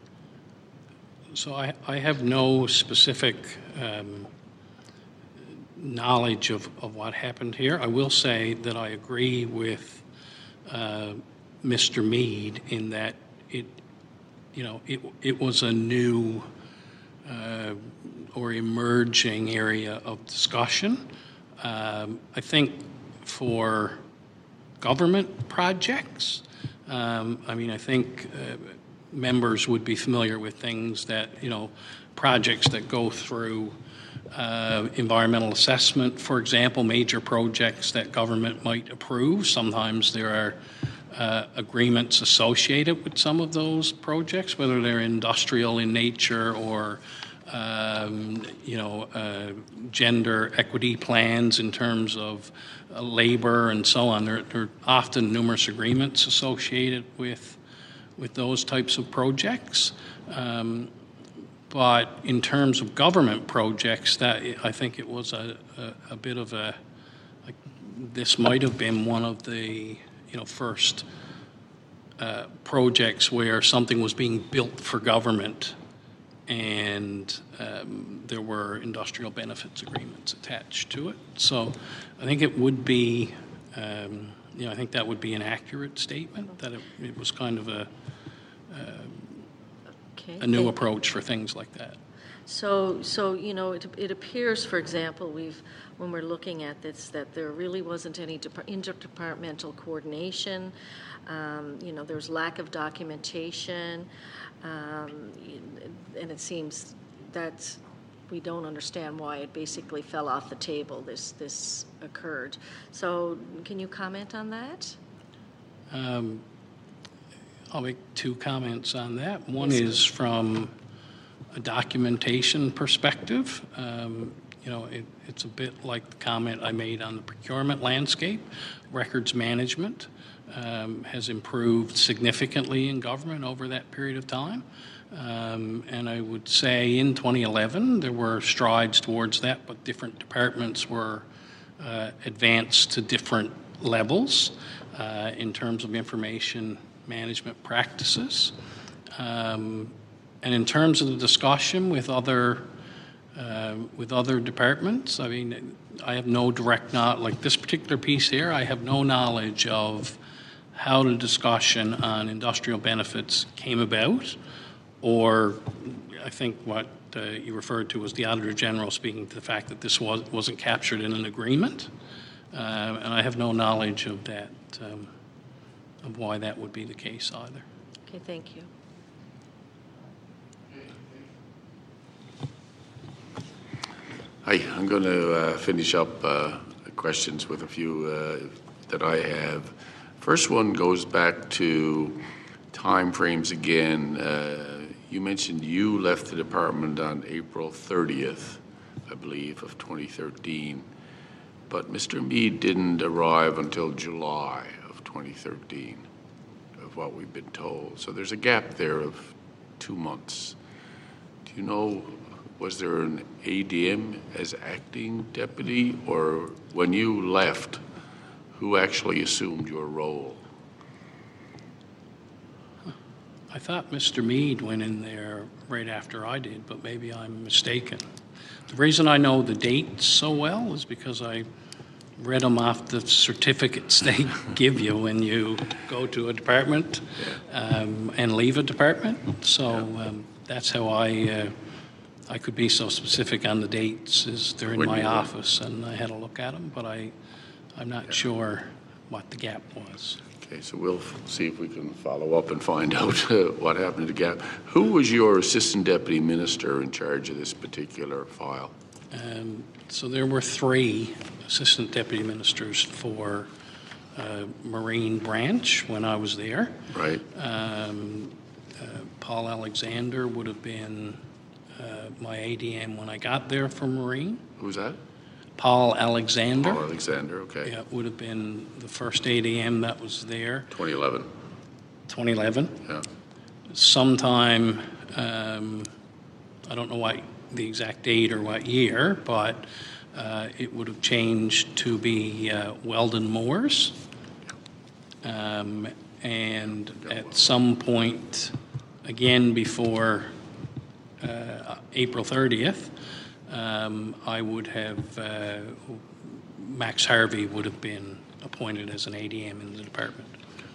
Speaker 2: So I, I have no specific um, knowledge of, of what happened here. I will say that I agree with uh, Mister Mead in that it, you know, it it was a new uh, or emerging area of discussion. Um, I think for government projects, um, I mean, I think uh, members would be familiar with things that, you know, projects that go through uh, environmental assessment, for example, major projects that government might approve. Sometimes there are Uh, agreements associated with some of those projects, whether they're industrial in nature or, um, you know, uh, gender equity plans in terms of uh, labor and so on. There, there are often numerous agreements associated with with those types of projects. Um, But in terms of government projects, that I think it was a, a, a bit of a, like, this might have been one of the, you know, first uh, projects where something was being built for government, and um, there were industrial benefits agreements attached to it. So I think it would be, um, you know, I think that would be an accurate statement, that it, it was kind of a,
Speaker 7: Okay.
Speaker 2: a new
Speaker 7: Thank-
Speaker 2: approach for things like that.
Speaker 7: So, so you know, it, it appears, for example, we've when we're looking at this, that there really wasn't any depart- interdepartmental coordination. Um, you know, there was lack of documentation, um, and it seems that we don't understand why it basically fell off the table. This this occurred. So, can you comment on that?
Speaker 2: Um, I'll make two comments on that. One
Speaker 7: Yes,
Speaker 2: is from a documentation perspective. Um, you know, it, it's a bit like the comment I made on the procurement landscape. Records management um, has improved significantly in government over that period of time. Um, and I would say in twenty eleven, there were strides towards that, but different departments were uh, advanced to different levels uh, in terms of information management practices. Um, and in terms of the discussion with other uh, with other departments, I mean, I have no direct knowledge, like this particular piece here, I have no knowledge of how the discussion on industrial benefits came about, or I think what uh, you referred to was the Auditor General speaking to the fact that this was, wasn't captured in an agreement. Uh, and I have no knowledge of that. Um, of why that would be the case either.
Speaker 7: Okay, thank you.
Speaker 1: Hi, I'm going to uh, finish up uh, questions with a few uh, that I have. First one goes back to timeframes again. Uh, you mentioned you left the department on April thirtieth, I believe, of twenty thirteen, but Mister Mead didn't arrive until July twenty thirteen, of what we've been told. So there's a gap there of two months. Do you know, was there an A D M as acting deputy, or when you left, who actually assumed your role?
Speaker 2: I thought Mister Mead went in there right after I did, but maybe I'm mistaken. The reason I know the dates so well is because I read them off the certificates they give you when you go to a department um, and leave a department. So um, that's how I uh, I could be so specific on the dates. Is they're in
Speaker 1: When
Speaker 2: my
Speaker 1: you-
Speaker 2: office and I had a look at them, but I I'm not sure what the gap was.
Speaker 1: Okay, so we'll f- see if we can follow up and find out uh, what happened to the gap. Who was your assistant deputy minister in charge of this particular file?
Speaker 2: Um, so there were three assistant deputy ministers for uh, Marine Branch when I was there.
Speaker 1: Right?
Speaker 2: Um, uh, Paul Alexander would have been uh, my A D M when I got there from Marine.
Speaker 1: Who's that?
Speaker 2: Paul Alexander.
Speaker 1: Paul Alexander, okay.
Speaker 2: Yeah, would have been the first A D M that was there,
Speaker 1: twenty eleven,
Speaker 2: twenty eleven.
Speaker 1: yeah.
Speaker 2: Sometime, um, I don't know what the exact date or what year, but uh, it would have changed to be uh, Weldon Moores. Um, and at some point, again before uh, April thirtieth, um, I would have, uh, Max Harvey would have been appointed as an A D M in the department.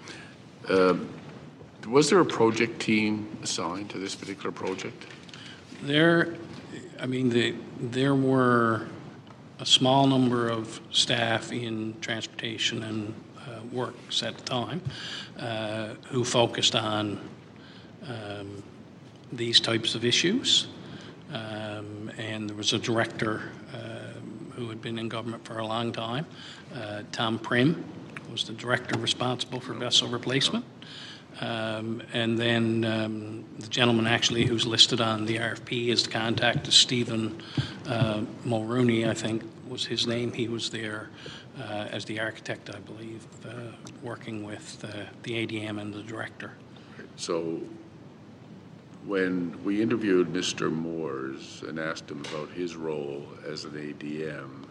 Speaker 1: Was there a project team assigned to this particular project?
Speaker 2: There, I mean, the, there were a small number of staff in transportation and uh, works at the time uh, who focused on um, these types of issues. Um, and there was a director um, who had been in government for a long time. Uh, Tom Prim was the director responsible for vessel replacement. Um, and then um, the gentleman actually who's listed on the R F P as the contact is Stephen uh, Mulrooney, I think was his name. He was there uh, as the architect, I believe, uh, working with uh, the A D M and the director.
Speaker 1: So when we interviewed Mister Moores and asked him about his role as an A D M,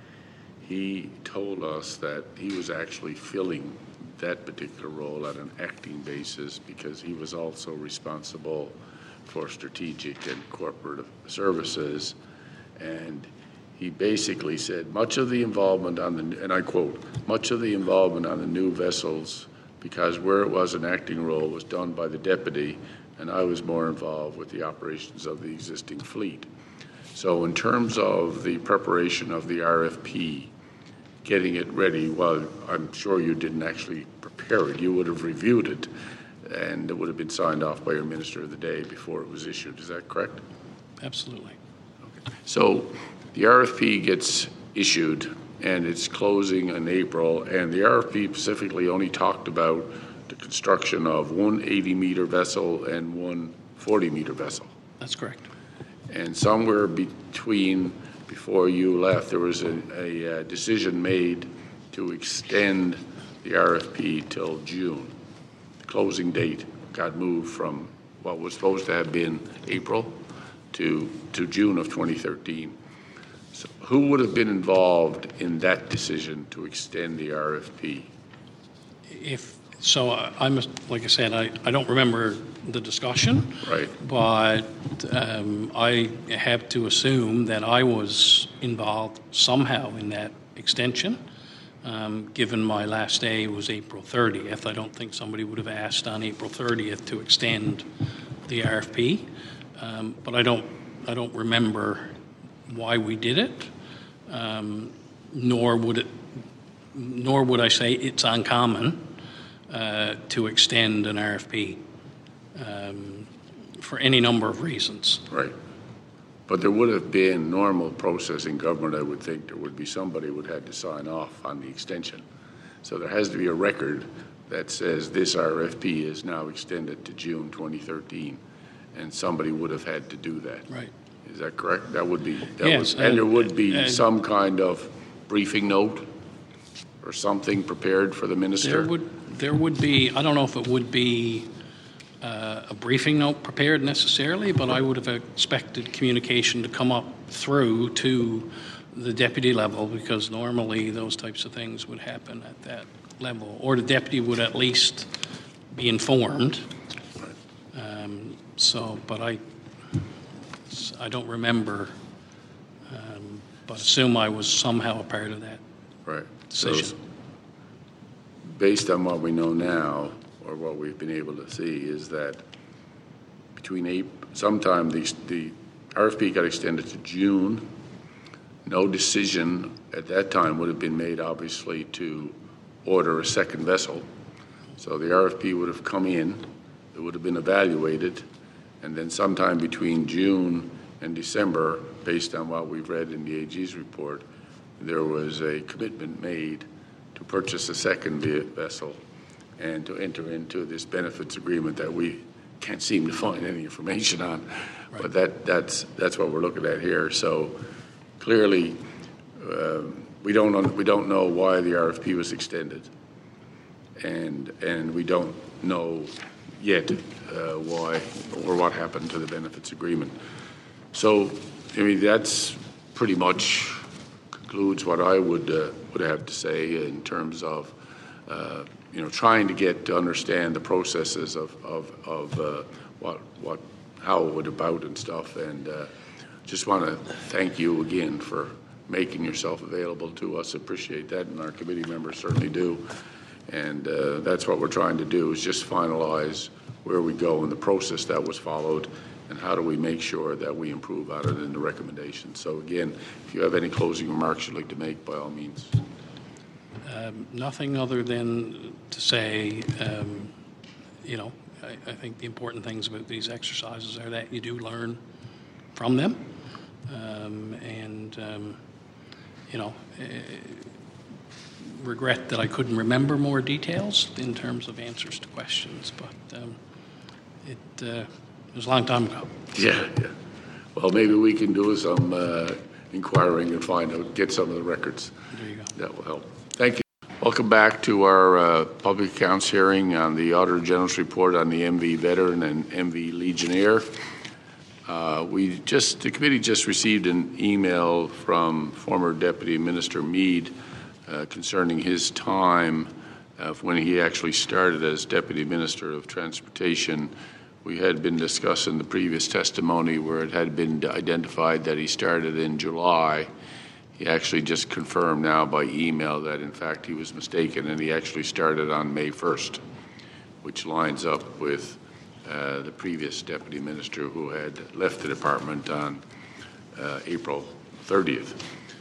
Speaker 1: he told us that he was actually filling that particular role on an acting basis because he was also responsible for strategic and corporate services. And he basically said much of the involvement on the, and I quote, much of the involvement on the new vessels, because where it was an acting role, was done by the deputy, and I was more involved with the operations of the existing fleet. So in terms of the preparation of the R F P, getting it ready, well, I'm sure you didn't actually prepare it. You would have reviewed it, and it would have been signed off by your minister of the day before it was issued. Is that correct?
Speaker 2: Absolutely.
Speaker 1: Okay. So the R F P gets issued, and it's closing in April, and the R F P specifically only talked about the construction of one eighty-meter vessel and one forty-meter vessel.
Speaker 2: That's correct.
Speaker 1: And somewhere between, before you left, there was a, a, a decision made to extend the R F P till June. The closing date got moved from what was supposed to have been April to, to June of twenty thirteen. So who would have been involved in that decision to extend the R F P?
Speaker 2: If so, I, I'm like I said, I, I don't remember the discussion.
Speaker 1: Right.
Speaker 2: But um, I have to assume that I was involved somehow in that extension. Um, given my last day was April thirtieth, I don't think somebody would have asked on April thirtieth to extend the R F P. Um, but I don't, I don't remember why we did it, um, nor would it, nor would I say it's uncommon uh, to extend an R F P um, for any number of reasons.
Speaker 1: Right. But there would have been normal process in government, I would think. There would be somebody who would have to sign off on the extension. So there has to be a record that says this R F P is now extended to June twenty thirteen, and somebody would have had to do that.
Speaker 2: Right.
Speaker 1: Is that correct? That would be, that
Speaker 2: Yes,
Speaker 1: would, and there would be
Speaker 2: and-
Speaker 1: some kind of briefing note or something prepared for the minister?
Speaker 2: There would, there would be, I don't know if it would be uh, a briefing note prepared necessarily, but I would have expected communication to come up through to the deputy level, because normally those types of things would happen at that level, or the deputy would at least be informed. Um, so, but I, I don't remember, um, but assume I was somehow a part of that
Speaker 1: Right.
Speaker 2: decision.
Speaker 1: So, based on what we know now, or what we've been able to see, is that between April, sometime the, the R F P got extended to June. No decision at that time would have been made, obviously, to order a second vessel. So the R F P would have come in, it would have been evaluated, and then sometime between June and December, based on what we've read in the A G's report, there was a commitment made to purchase a second vessel and to enter into this benefits agreement that we can't seem to find any information on. Right. But that, that's, that's what we're looking at here. So clearly, uh, we don't, we don't know why the R F P was extended. And, and we don't know yet uh, why or what happened to the benefits agreement. So, I mean, that's pretty much concludes what I would uh, would have to say in terms of, uh, you know, trying to get to understand the processes of of, of uh, what what how it would about and stuff. And uh, just want to thank you again for making yourself available to us. Appreciate that, and our committee members certainly do. And uh, that's what we're trying to do, is just finalize where we go in the process that was followed, and how do we make sure that we improve on it in the recommendations. So again, if you have any closing remarks you'd like to make, by all means.
Speaker 2: Um, nothing other than to say, um, you know, I, I think the important things about these exercises are that you do learn from them. Um, and, um, you know, uh, regret that I couldn't remember more details in terms of answers to questions, but um, it, uh, it was a long time ago.
Speaker 1: Yeah, yeah. Well, maybe we can do some uh, inquiring and find out, get some of the records.
Speaker 2: There you go.
Speaker 1: That will help. Thank you. Welcome back to our uh, public accounts hearing on the Auditor General's report on the M V Veteran and M V Legionnaire. Uh, we just, the committee just received an email from former Deputy Minister Mead uh, concerning his time of when he actually started as Deputy Minister of Transportation. We had been discussing the previous testimony where it had been identified that he started in July. He actually just confirmed now by email that in fact he was mistaken and he actually started on May first, which lines up with uh, the previous Deputy Minister who had left the department on uh, April thirtieth.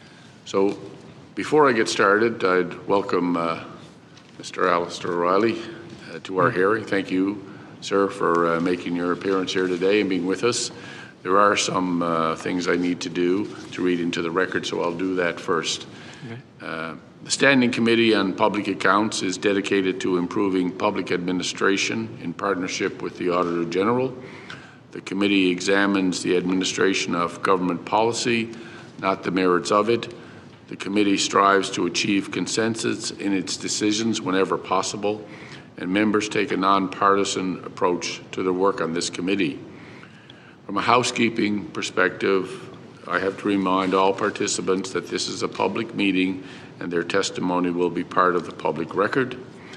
Speaker 1: So before I get started, I'd welcome uh, Mister Alistair O'Reilly uh, to our hearing. Thank you, sir, for uh, making your appearance here today and being with us. There are some uh, things I need to do to read into the record, so I'll do that first. Okay. Uh, the Standing Committee on Public Accounts is dedicated to improving public administration in partnership with the Auditor General. The committee examines the administration of government policy, not the merits of it. The committee strives to achieve consensus in its decisions whenever possible, and members take a nonpartisan approach to the work on this committee. From a housekeeping perspective, I have to remind all participants that this is a public meeting and their testimony will be part of the public record.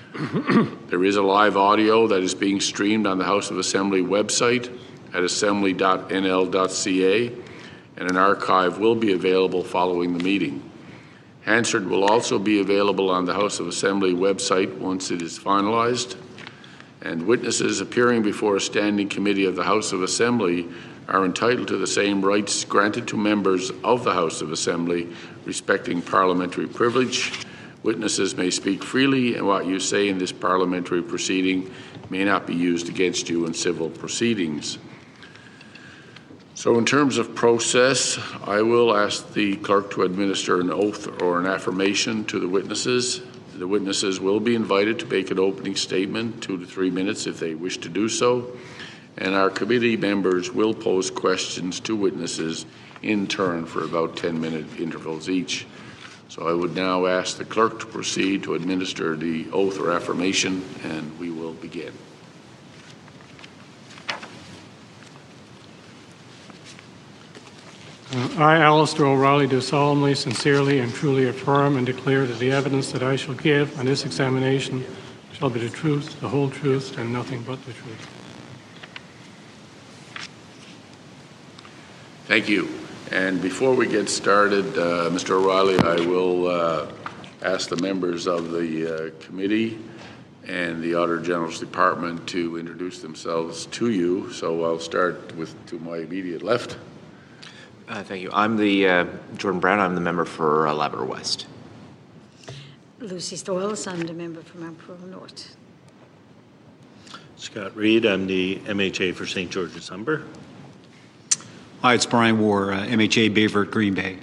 Speaker 1: There is a live audio that is being streamed on the House of Assembly website at assembly dot N L dot C A, and an archive will be available following the meeting. Hansard will also be available on the House of Assembly website once it is finalized. And witnesses appearing before a standing committee of the House of Assembly are entitled to the same rights granted to members of the House of Assembly respecting parliamentary privilege. Witnesses may speak freely, and what you say in this parliamentary proceeding may not be used against you in civil proceedings. So in terms of process, I will ask the clerk to administer an oath or an affirmation to the witnesses. The witnesses will be invited to make an opening statement, two to three minutes if they wish to do so, and our committee members will pose questions to witnesses in turn for about ten minute intervals each. So I would now ask the clerk to proceed to administer the oath or affirmation, and we will begin.
Speaker 9: Uh, I, Alistair O'Reilly, do solemnly, sincerely, and truly affirm and declare that the evidence that I shall give on this examination shall be the truth, the whole truth, and nothing but the truth.
Speaker 1: Thank you. And before we get started, uh, Mister O'Reilly, I will uh, ask the members of the uh, committee and the Auditor General's Department to introduce themselves to you. So I'll start with to my immediate left.
Speaker 3: Uh, thank you. I'm the uh, Jordan Brown. I'm the member for uh, Labrador West.
Speaker 4: Lucy Stoyles, I'm the member for Mount Pearl North.
Speaker 5: Scott Reid, I'm the M H A for Saint George's Humber.
Speaker 6: Hi, it's Brian War, uh, M H A Bayvert Green Bay.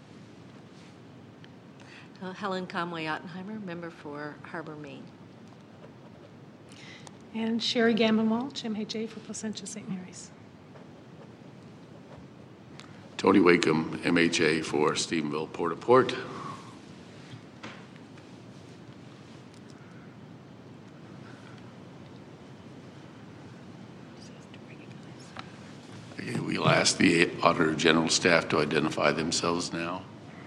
Speaker 7: Uh, Helen Conway Ottenheimer, member for Harbor, Maine.
Speaker 8: And Sherry Gambon Walsh, M H A for Placentia Saint Mary's.
Speaker 1: Tony Wakeham, M H A for Stephenville, Port-au-Port. Okay, we'll ask the Auditor General staff to identify themselves now.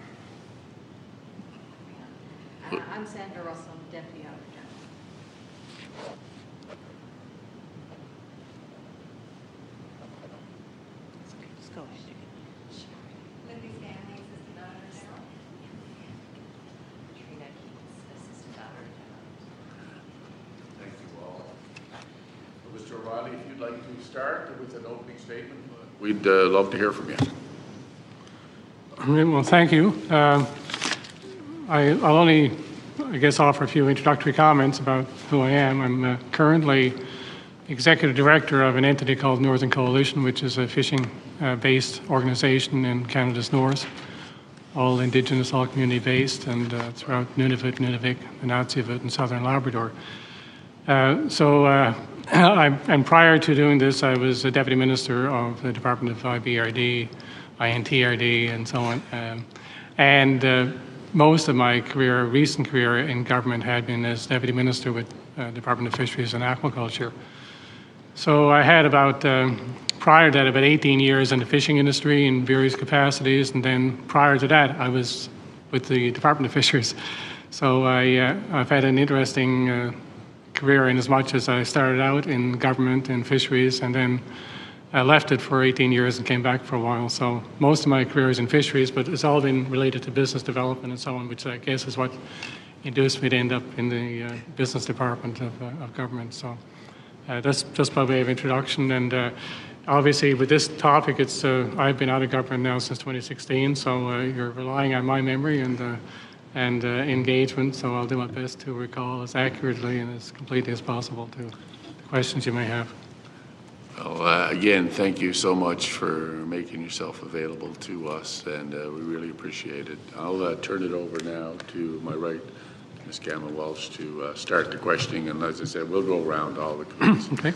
Speaker 10: Uh, I'm Sandra Russell, Deputy Auditor General. Just go ahead. Lindsay Stanley, Assistant Auditor General. Trina Keats, Assistant Auditor General.
Speaker 1: Thank you all. Mister O'Reilly, if you'd like to start with an opening statement, we'd uh, love to hear from you.
Speaker 9: Well, thank you. Uh, I, I'll only, I guess, offer a few introductory comments about who I am. I'm uh, currently Executive Director of an entity called Northern Coalition, which is a fishing-based uh, organization in Canada's north, all Indigenous, all community-based, and uh, throughout Nunavut, Nunavik, Nunatsiavut, and southern Labrador. Uh, so, uh, I, and prior to doing this, I was a Deputy Minister of the Department of I B R D, I N T R D, and so on. Um, and uh, most of my career, recent career in government, had been as Deputy Minister with uh, Department of Fisheries and Aquaculture. So I had about, um, prior to that, about eighteen years in the fishing industry in various capacities, and then prior to that, I was with the Department of Fisheries. So I, uh, I've had an interesting uh, career in as much as I started out in government and fisheries, and then I left it for eighteen years and came back for a while. So most of my career is in fisheries, but it's all been related to business development and so on, which I guess is what induced me to end up in the uh, business department of, uh, of government. So uh, that's just by way of introduction. And uh, obviously with this topic, it's uh, I've been out of government now since twenty sixteen, so uh, you're relying on my memory and uh, and uh, engagement. So I'll do my best to recall as accurately and as completely as possible to the questions you may have.
Speaker 1: Well, uh, again, thank you so much for making yourself available to us, and uh, we really appreciate it. I'll uh, turn it over now to my right, Miz Gamma Walsh, to uh, start the questioning, and as I said, we'll go around all the committees.
Speaker 9: Okay.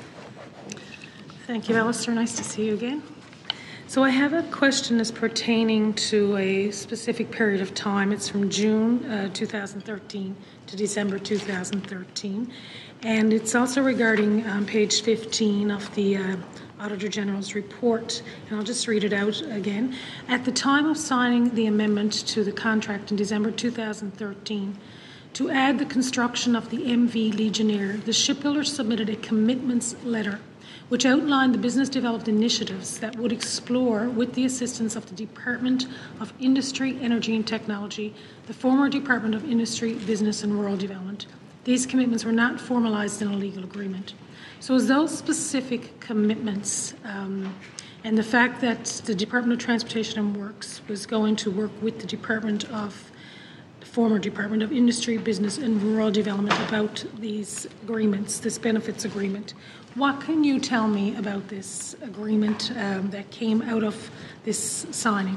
Speaker 8: Thank you, Alistair. Nice to see you again. So I have a question that's pertaining to a specific period of time. It's from June uh, two thousand thirteen to December two thousand thirteen. And it's also regarding um, page fifteen of the uh, Auditor General's report. And I'll just read it out again. At the time of signing the amendment to the contract in December two thousand thirteen, to add the construction of the M V Legionnaire, the shipbuilder submitted a commitments letter which outlined the business development initiatives that would explore, with the assistance of the Department of Industry, Energy and Technology, the former Department of Industry, Business and Rural Development. These commitments were not formalized in a legal agreement. So as those specific commitments um, and the fact that the Department of Transportation and Works was going to work with the Department of the former Department of Industry, Business and Rural Development about these agreements, this benefits agreement, what can you tell me about this agreement um, that came out of this signing?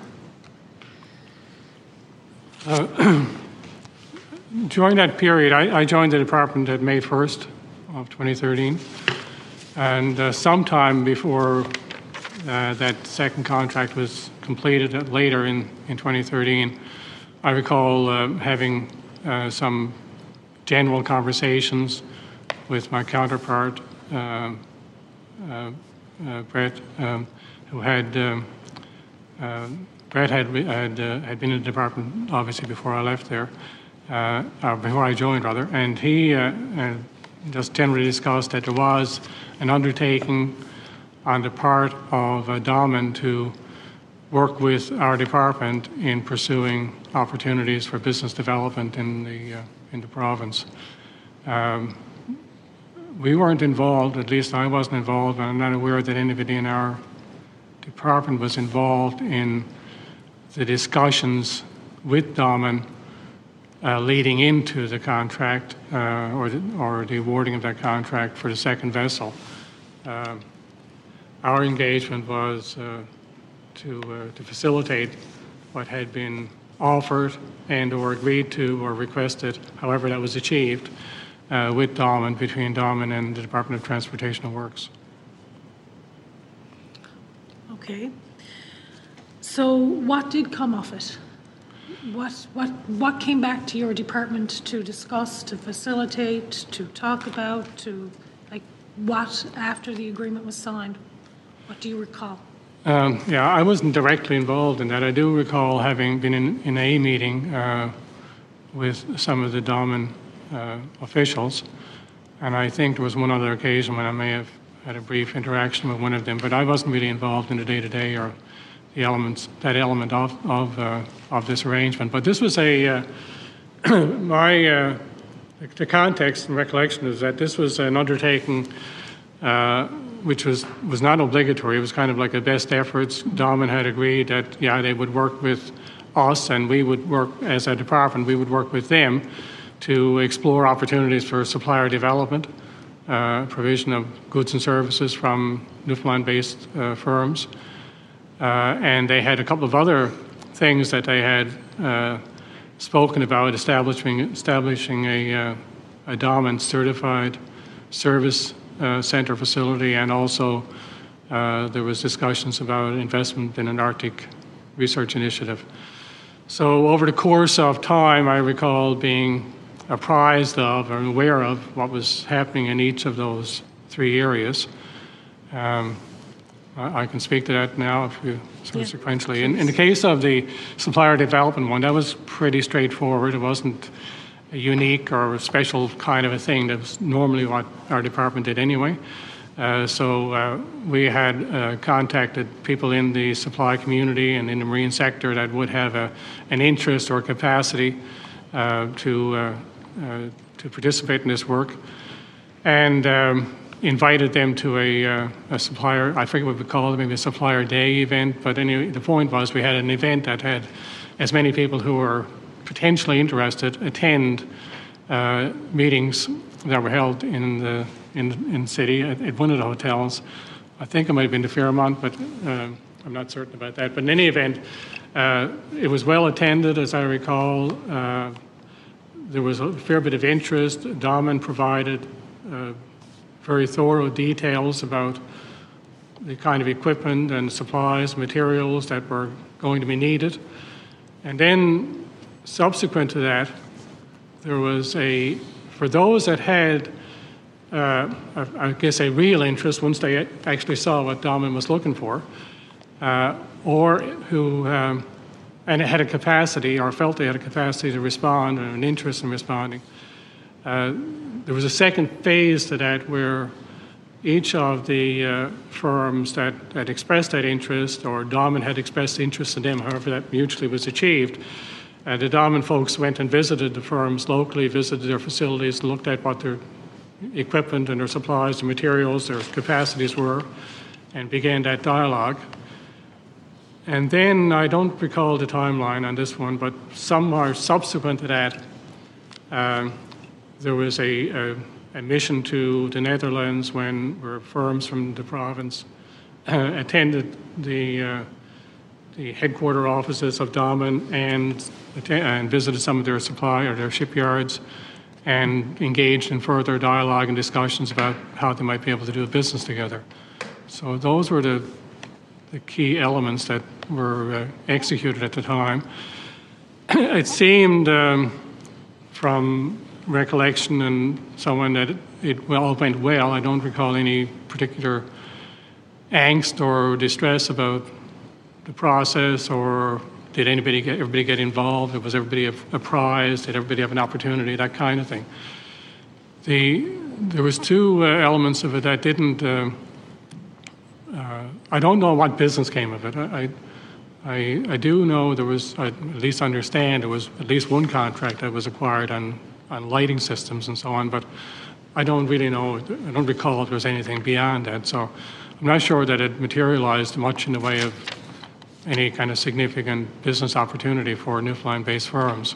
Speaker 9: Uh, during that period, I, I joined the department at May first of twenty thirteen, and uh, sometime before uh, that second contract was completed, uh, later in, in twenty thirteen, I recall uh, having uh, some general conversations with my counterpart, uh, uh, uh, Brett, um, who had um, uh, Brett had had, uh, had been in the department obviously before I left there, uh, or before I joined rather, and he uh, uh, just generally discussed that there was an undertaking on the part of uh, Damen to work with our department in pursuing opportunities for business development in the uh, in the province. Um, we weren't involved, at least I wasn't involved, and I'm not aware that anybody in our department was involved in the discussions with Damen uh, leading into the contract uh, or, the, or the awarding of that contract for the second vessel. Uh, our engagement was uh, to, uh, to facilitate what had been offered and or agreed to or requested, however that was achieved, uh, with Damen, between Damen and the Department of Transportation and Works.
Speaker 8: Okay. So what did come of it? What, what, what came back to your department to discuss, to facilitate, to talk about, to, like, what after the agreement was signed? What do you recall?
Speaker 9: Um, yeah, I wasn't directly involved in that. I do recall having been in, in a meeting uh, with some of the Damen uh, officials, and I think there was one other occasion when I may have had a brief interaction with one of them, but I wasn't really involved in the day-to-day or the elements, that element of of, uh, of this arrangement. But this was a uh, my uh, the context and recollection is that this was an undertaking uh, which was was not obligatory. It was kind of like a best efforts. Damen had agreed that yeah they would work with us and we would work as a department. We would work with them to explore opportunities for supplier development, uh, provision of goods and services from Newfoundland-based uh, firms. Uh, and they had a couple of other things that they had uh, spoken about, establishing establishing a, uh, a Damen certified service uh, center facility, and also uh, there was discussions about investment in an Arctic research initiative. So over the course of time, I recall being apprised of or aware of what was happening in each of those three areas. Um, I, I can speak to that now if you so
Speaker 8: Yeah.
Speaker 9: sequentially. In, in the case of the supplier development one, that was pretty straightforward. It wasn't a unique or a special kind of a thing. That was normally what our department did anyway. Uh, so uh, we had uh, contacted people in the supply community and in the marine sector that would have a, an interest or capacity uh, to, uh, uh, to participate in this work, and um, invited them to a, uh, a supplier, I forget what we called it, maybe a supplier day event, but anyway, the point was we had an event that had as many people who were potentially interested attend uh, meetings that were held in the in in the city at, at one of the hotels. I think it might have been the Fairmont, but uh, I'm not certain about that. But in any event, uh, it was well attended, as I recall. Uh, there was a fair bit of interest. Damen provided uh, very thorough details about the kind of equipment and supplies, materials that were going to be needed. And then subsequent to that, there was a, for those that had, uh, I guess, a real interest once they actually saw what Damen was looking for, uh, or who, um, and had a capacity or felt they had a capacity to respond and an interest in responding. Uh, there was a second phase to that where each of the uh, firms that had expressed that interest, or Damen had expressed interest in them, however that mutually was achieved, uh, the Damen folks went and visited the firms locally, visited their facilities, looked at what their equipment and their supplies, their materials, their capacities were, and began that dialogue. And then, I don't recall the timeline on this one, but somewhere subsequent to that, um, there was a, a, a mission to the Netherlands when where firms from the province uh, attended the, uh, the headquarter offices of Damen and, and visited some of their supply or their shipyards and engaged in further dialogue and discussions about how they might be able to do business together. So those were the, the key elements that were uh, executed at the time. It seemed um, from recollection and so on that it, it all went well. I don't recall any particular angst or distress about the process, or did anybody get, everybody get involved? Was everybody apprised? Did everybody have an opportunity? That kind of thing. The, there was two uh, elements of it that didn't, uh, uh, I don't know what business came of it. I, I, I do know there was, I at least understand, there was at least one contract that was acquired on on lighting systems and so on, but I don't really know, I don't recall if there was anything beyond that, so I'm not sure that it materialized much in the way of any kind of significant business opportunity for Newfoundland-based firms.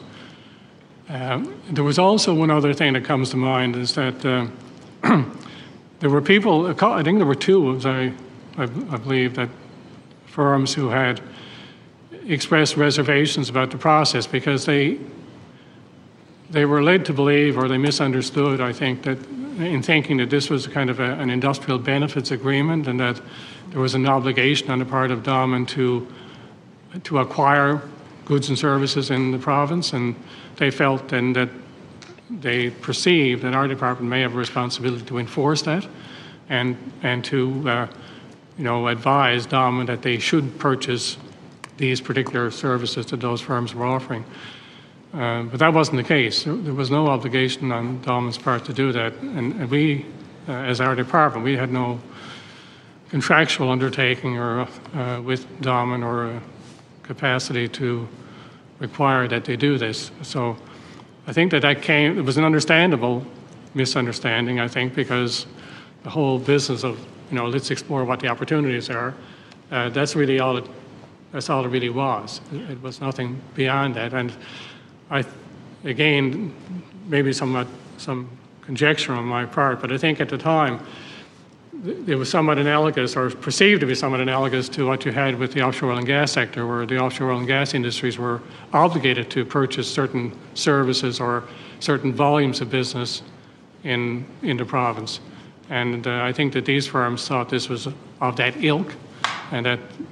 Speaker 9: Um, there was also one other thing that comes to mind, is that uh, there were people, I think there were two, as I, I, I believe, that firms who had expressed reservations about the process because they They were led to believe, or they misunderstood, I think, that in thinking that this was kind of a, an industrial benefits agreement and that there was an obligation on the part of Damen to, to acquire goods and services in the province, and they felt then that they perceived that our department may have a responsibility to enforce that and, and to uh, you know, advise Damen that they should purchase these particular services that those firms were offering. Uh, but that wasn't the case. There was no obligation on Damen's part to do that. And, and we, uh, as our department, we had no contractual undertaking or uh, with Damen or a capacity to require that they do this. So I think that that came, it was an understandable misunderstanding, I think, because the whole business of, you know, let's explore what the opportunities are, uh, that's really all it, that's all it really was. It, it was nothing beyond that. And I, again, maybe somewhat some conjecture on my part, but I think at the time it was somewhat analogous, or perceived to be somewhat analogous, to what you had with the offshore oil and gas sector, where the offshore oil and gas industries were obligated to purchase certain services or certain volumes of business in in the province. And uh, I think that these firms thought this was of that ilk, and that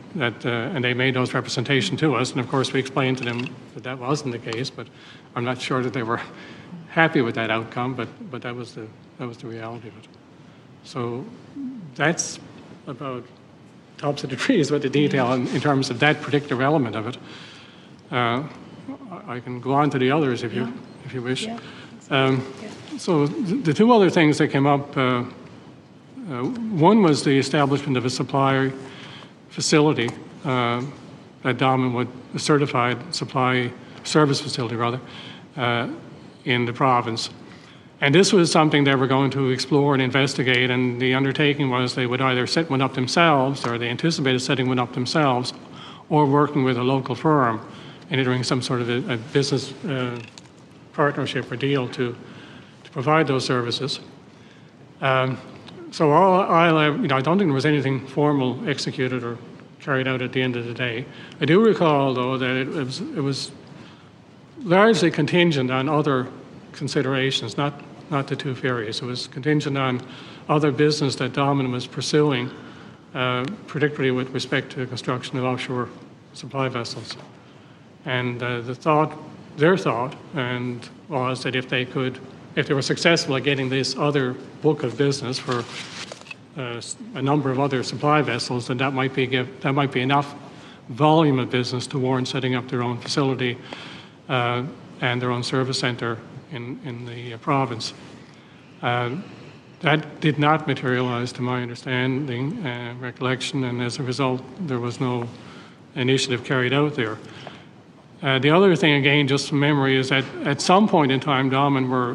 Speaker 9: that, uh, and they made those representations to us, and of course we explained to them that that wasn't the case, but I'm not sure that they were happy with that outcome, but, but that was the, that was the reality of it. So that's about tops of the trees with the detail in, in terms of that particular element of it. Uh, I can go on to the others if you, yeah. if you wish. Yeah. Um, yeah. So th the two other things that came up, uh, uh, one was the establishment of a supply facility uh, at Dalmanwood, a certified supply service facility rather, uh, in the province. And this was something they were going to explore and investigate, and the undertaking was they would either set one up themselves, or they anticipated setting one up themselves, or working with a local firm and entering some sort of a, a business uh, partnership or deal to, to provide those services. Um, so all I, you know, I don't think there was anything formal executed or carried out at the end of the day. I do recall, though, that it was, it was largely contingent on other considerations, not, not the two ferries. It was contingent on other business that Dalman was pursuing, uh, particularly with respect to the construction of offshore supply vessels. And uh, the thought, their thought, and was that if they could, if they were successful at getting this other book of business for uh, a number of other supply vessels, then that might be give, that might be enough volume of business to warrant setting up their own facility uh, and their own service center in, in the uh, province. Uh, that did not materialize to my understanding, uh, recollection, and as a result, there was no initiative carried out there. Uh, the other thing, again, just from memory, is that at some point in time, Dalman were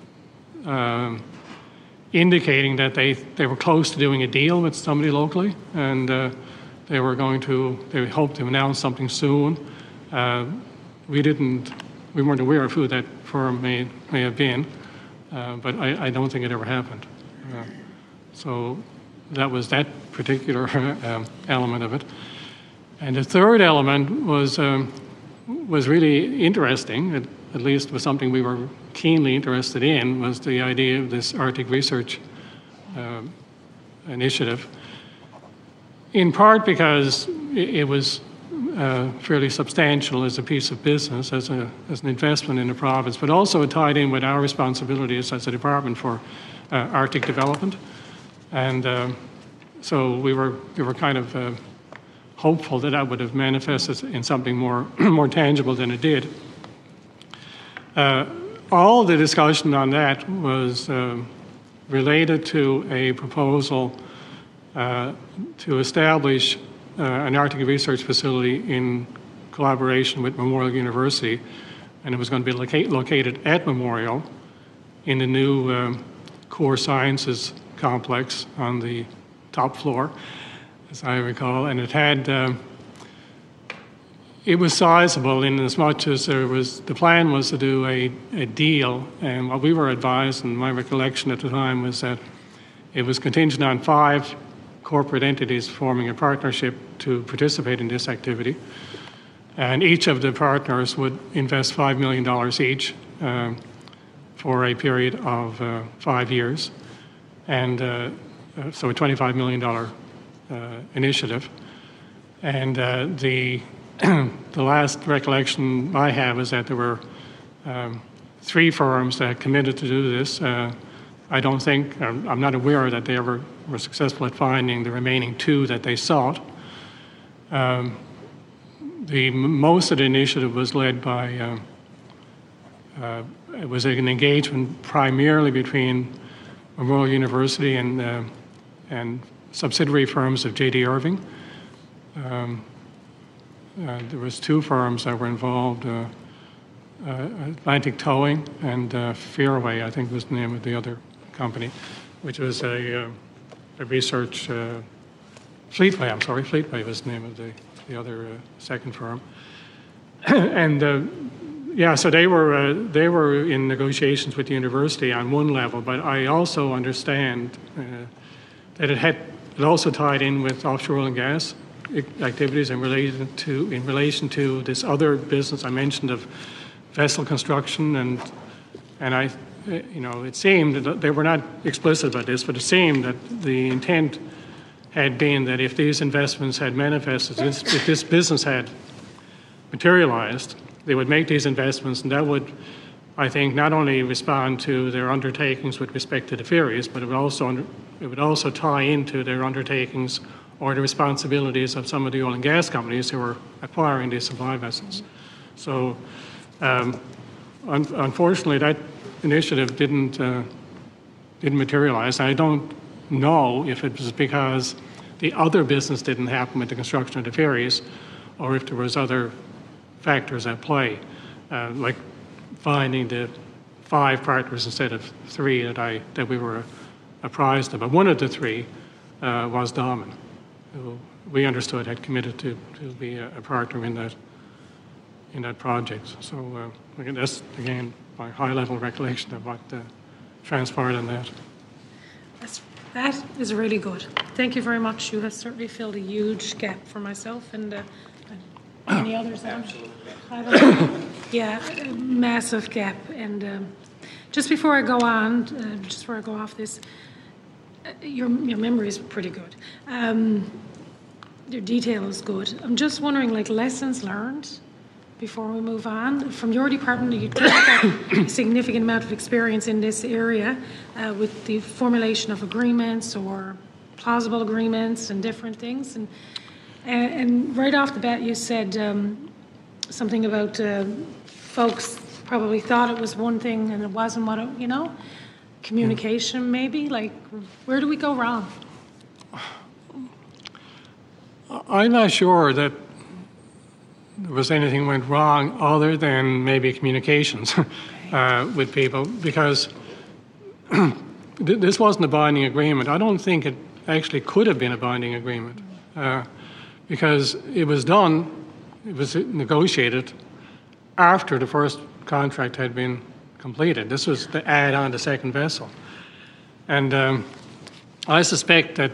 Speaker 9: uh, indicating that they, they were close to doing a deal with somebody locally, and uh, they were going to, they hoped to announce something soon. Uh, we didn't, we weren't aware of who that firm may, may have been, uh, but I, I don't think it ever happened. Uh, so that was that particular um, element of it. And the third element was, um, was really interesting, at, at least was something we were keenly interested in, was the idea of this Arctic Research uh, Initiative, in part because it, it was uh, fairly substantial as a piece of business, as, a, as an investment in the province, but also it tied in with our responsibilities as a department for uh, Arctic development. And uh, so we were, we were kind of uh, hopeful that that would have manifested in something more, more tangible than it did. Uh, all the discussion on that was uh, related to a proposal uh, to establish uh, an Arctic research facility in collaboration with Memorial University, and it was going to be loca located at Memorial in the new uh, Core Sciences complex on the top floor, as I recall, and it had, uh, it was sizable in as much as there was, the plan was to do a, a deal, and what we were advised, and my recollection at the time was that it was contingent on five corporate entities forming a partnership to participate in this activity, and each of the partners would invest five million dollars each uh, for a period of uh, five years, and uh, so a twenty-five million dollars Uh, initiative. And uh, the, the last recollection I have is that there were um, three firms that committed to do this. Uh, I don't think, I'm, I'm not aware that they ever were successful at finding the remaining two that they sought. Um, the most of the initiative was led by, uh, uh, it was an engagement primarily between Memorial University and, uh, and subsidiary firms of J D Irving. Um, uh, there was two firms that were involved, uh, uh, Atlantic Towing and uh, Fairway, I think was the name of the other company, which was a, uh, a research, uh, Fleetway, I'm sorry, Fleetway was the name of the, the other uh, second firm. and uh, yeah, so they were, uh, they were in negotiations with the university on one level, but I also understand uh, that it had It also tied in with offshore oil and gas activities in relation to in relation to this other business I mentioned of vessel construction, and and I, you know, it seemed that they were not explicit about this, but it seemed that the intent had been that if these investments had manifested, if this business had materialized, they would make these investments, and that would, I think, not only respond to their undertakings with respect to the ferries, but it would also under, it would also tie into their undertakings or the responsibilities of some of the oil and gas companies who are acquiring these supply vessels. So, um, un unfortunately, that initiative didn't uh, didn't materialize. I don't know if it was because the other business didn't happen with the construction of the ferries, or if there was other factors at play, uh, like finding the five partners instead of three that I that we were apprised of. But one of the three uh, was Damen, who we understood had committed to, to be a, a partner in that in that project. So uh, again, that's again my high-level recollection of what uh, transpired in that.
Speaker 8: That's, that is really good. Thank you very much. You have certainly filled a huge gap for myself and uh, any others. Absolutely. Yeah, a massive gap. And um, just before I go on, uh, just before I go off this, uh, your your memory is pretty good. Um, your detail is good. I'm just wondering, like, lessons learned before we move on from your department. You got a significant amount of experience in this area uh, with the formulation of agreements or plausible agreements and different things. And and, and right off the bat, you said um, something about uh, folks probably thought it was one thing and it wasn't what it, you know, communication maybe. Like, where do we go wrong?
Speaker 9: I'm not sure that there was anything went wrong other than maybe communications uh, with people, because th this wasn't a binding agreement. I don't think it actually could have been a binding agreement uh, because it was done, it was negotiated after the first contract had been completed. This was to add on the second vessel. And um, I suspect that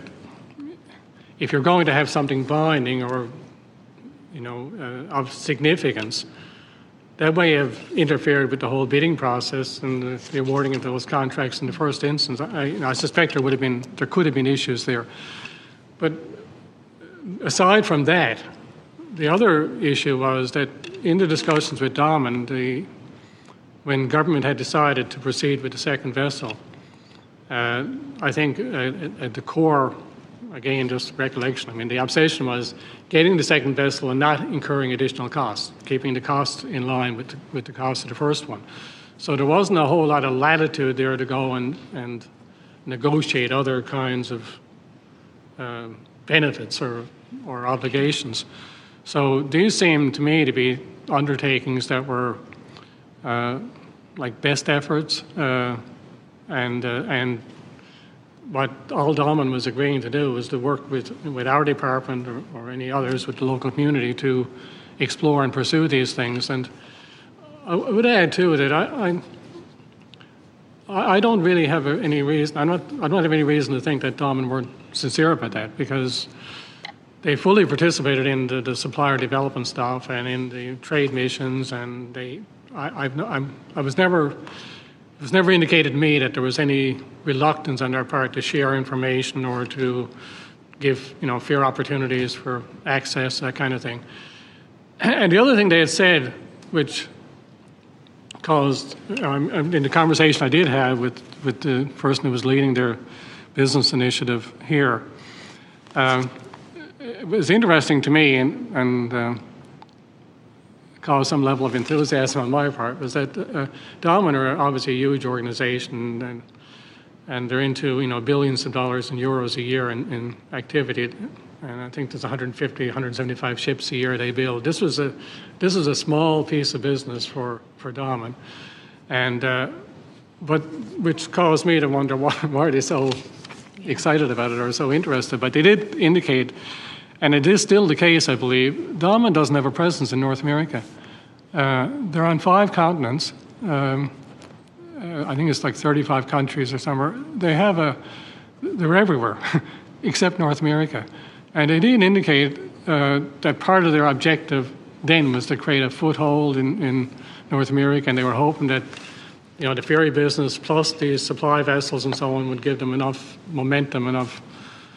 Speaker 9: if you're going to have something binding or you know, uh, of significance, that may have interfered with the whole bidding process and the, the awarding of those contracts in the first instance. I, you know, I suspect there would have been, there could have been issues there. But aside from that, the other issue was that in the discussions with Damen, the, when government had decided to proceed with the second vessel, uh, I think uh, at the core, again, just recollection, I mean, the obsession was getting the second vessel and not incurring additional costs, keeping the cost in line with the, with the cost of the first one. So there wasn't a whole lot of latitude there to go and, and negotiate other kinds of uh, benefits or, or obligations. So these seem to me to be undertakings that were uh, like best efforts uh, and, uh, and what all Damen was agreeing to do was to work with, with our department or, or any others with the local community to explore and pursue these things. And I would add too that I, I, I don't really have any reason, I'm not, I don't have any reason to think that Damen weren't sincere about that, because they fully participated in the, the supplier development stuff and in the trade missions, and they, I, I've, I'm, I was never, it was never indicated to me that there was any reluctance on their part to share information or to give, you know, fair opportunities for access, that kind of thing. And the other thing they had said, which caused, um, in the conversation I did have with, with the person who was leading their business initiative here, um, it was interesting to me and, and uh, caused some level of enthusiasm on my part, was that uh, Damen are obviously a huge organization, and, and they're into, you know, billions of dollars and euros a year in, in activity, and I think there's one hundred fifty, one hundred seventy-five ships a year they build. This was a, this is a small piece of business for, for Damen, and uh, but which caused me to wonder why, why are they so excited about it or so interested. But they did indicate, and it is still the case, I believe, Damen doesn't have a presence in North America. Uh, they're on five continents. Um, uh, I think it's like thirty-five countries or somewhere. They have a, they're everywhere except North America. And they did indicate uh, that part of their objective then was to create a foothold in, in North America, and they were hoping that, you know, the ferry business plus these supply vessels and so on would give them enough momentum, enough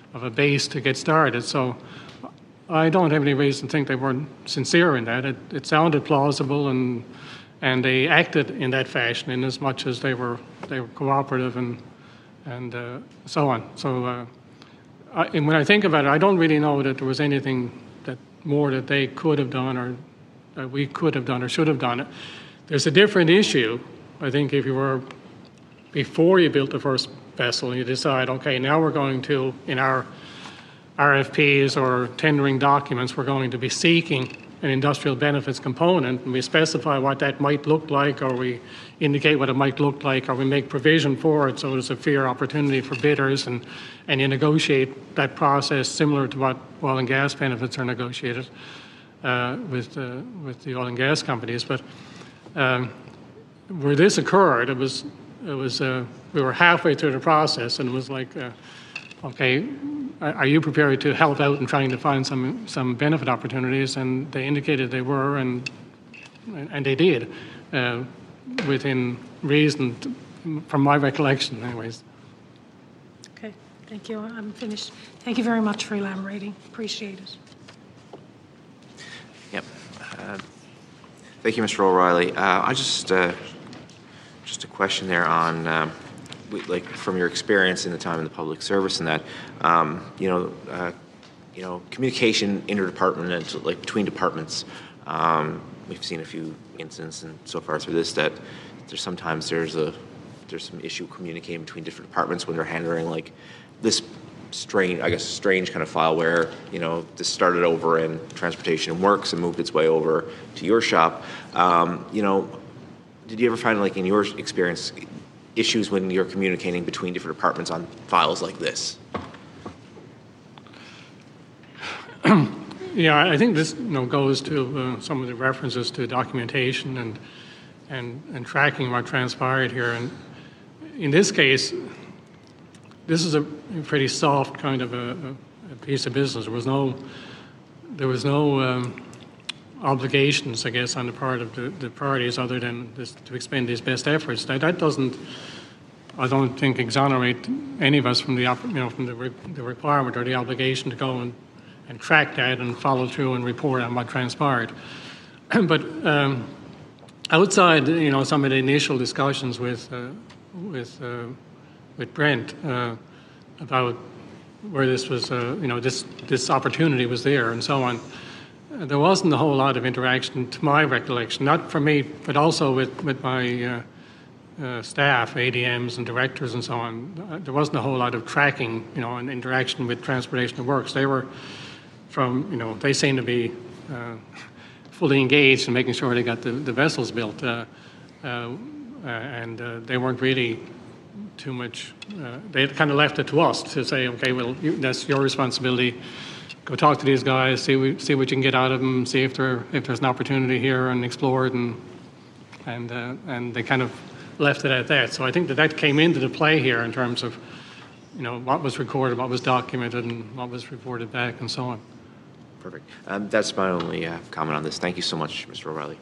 Speaker 9: of a base to get started. So I don't have any reason to think they weren't sincere in that. It, it sounded plausible, and and they acted in that fashion in as much as they were they were cooperative and and uh, so on. So uh, I, and when I think about it, I don't really know that there was anything that more that they could have done or that we could have done or should have done it. There's a different issue, I think, if you were before you built the first vessel, you decide, okay, now we're going to, in our R F Ps or tendering documents, we're going to be seeking an industrial benefits component, and we specify what that might look like, or we indicate what it might look like, or we make provision for it so there's a fair opportunity for bidders, and, and you negotiate that process similar to what oil and gas benefits are negotiated uh, with, uh, with the oil and gas companies. But um, where this occurred, it was, it was uh, we were halfway through the process, and it was like, uh, okay, are you prepared to help out in trying to find some some benefit opportunities? And they indicated they were, and and they did, uh, within reason, from my recollection, anyways.
Speaker 8: Okay, thank you. I'm finished. Thank you very much for elaborating. Appreciate it.
Speaker 3: Yep. Uh, thank you, Mister O'Reilly. Uh, I just uh, just a question there on. Um, like from your experience in the time in the public service and that, um, you know, uh, you know, communication interdepartment, like between departments. Um, we've seen a few instances and so far through this that there's sometimes there's a there's some issue communicating between different departments when they're handling like this strange, I guess, strange kind of file where, you know, this started over in Transportation and Works and moved its way over to your shop. Um, you know, did you ever find, like, in your experience, issues when you're communicating between different departments on files like this?
Speaker 9: Yeah, I think this, you know, goes to uh, some of the references to documentation and and and tracking what transpired here. And in this case, this is a pretty soft kind of a, a piece of business. There was no there was no um, obligations, I guess, on the part of the, the parties other than this, to expend these best efforts. That, that doesn't, I don't think, exonerate any of us from the, you know, from the, re, the requirement or the obligation to go and, and track that and follow through and report on what transpired. But um, outside, you know, some of the initial discussions with uh, with uh, with Brent uh, about where this was, uh, you know, this this opportunity was there and so on. There wasn't a whole lot of interaction, to my recollection, not for me, but also with, with my uh, uh, staff, A D Ms and directors and so on. There wasn't a whole lot of tracking, you know, and interaction with Transportation and Works. They were from, you know, they seemed to be uh, fully engaged in making sure they got the, the vessels built. Uh, uh, and uh, they weren't really too much, uh, they kind of left it to us to say, okay, well, you, that's your responsibility. Go talk to these guys, see we, see what you can get out of them, see if there if there's an opportunity here, and explore it, and and uh, and they kind of left it at that. So I think that that came into the play here in terms of, you know, what was recorded, what was documented, and what was reported back, and so on.
Speaker 3: Perfect. Um, that's my only uh, comment on this. Thank you so much, Mister O'Reilly.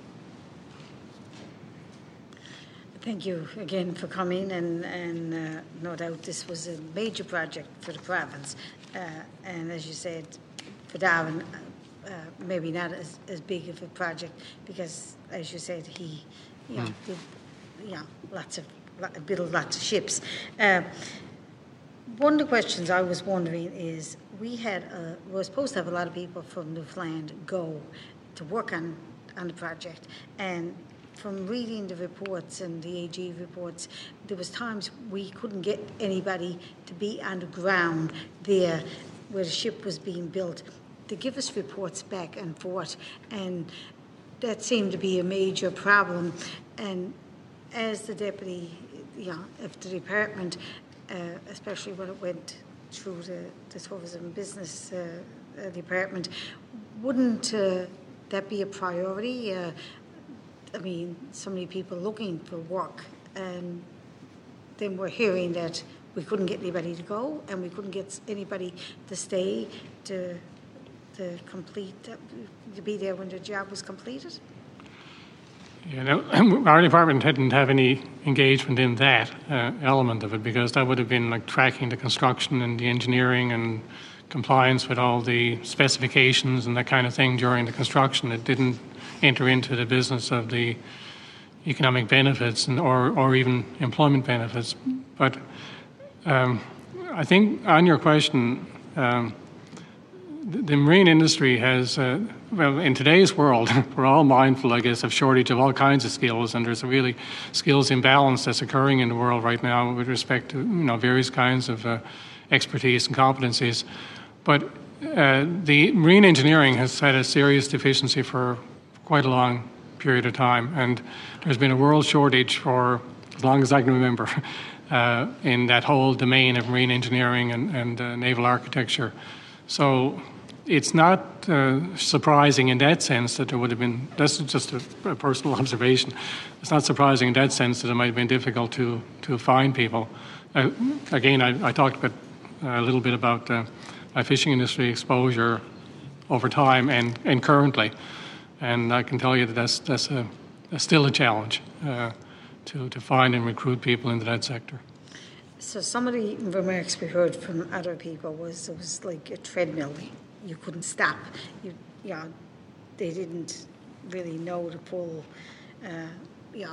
Speaker 4: Thank you again for coming, and, and uh, no doubt this was a major project for the province. Uh, and as you said, for Darwin, uh, uh, maybe not as, as big of a project because, as you said, he, you know, did, you know, lots of, built lots of ships. Uh, one of the questions I was wondering is, we had, uh, we were supposed to have a lot of people from Newfoundland go to work on, on the project, and from reading the reports and the A G reports, there was times we couldn't get anybody to be on the ground there where the ship was being built to give us reports back and forth, and that seemed to be a major problem. And as the deputy, you know, of the department, uh, especially when it went through the, the tourism business uh, uh, department, wouldn't uh, that be a priority? Uh, I mean, so many people looking for work, and then we're hearing that we couldn't get anybody to go, and we couldn't get anybody to stay to to complete, to be there when the job was completed.
Speaker 9: You know, our department didn't have any engagement in that uh, element of it, because that would have been like tracking the construction and the engineering and compliance with all the specifications and that kind of thing during the construction. It didn't enter into the business of the economic benefits and or, or even employment benefits. But um, I think on your question, um, the, the marine industry has, uh, well, in today's world, we're all mindful, I guess, of shortage of all kinds of skills, and there's a really skills imbalance that's occurring in the world right now with respect to, you know, various kinds of uh, expertise and competencies. But uh, the marine engineering has had a serious deficiency for quite a long period of time, and there's been a world shortage for as long as I can remember uh, in that whole domain of marine engineering and, and uh, naval architecture. So it's not uh, surprising in that sense that there would have been, that's just a, a personal observation, it's not surprising in that sense that it might have been difficult to, to find people. Uh, again, I, I talked about, uh, a little bit about uh, my fishing industry exposure over time and, and currently. And I can tell you that that's, that's, a, that's still a challenge uh, to, to find and recruit people into that sector.
Speaker 4: So some of the remarks we heard from other people was it was like a treadmill. You couldn't stop. You, yeah, they didn't really know the full, uh, yeah,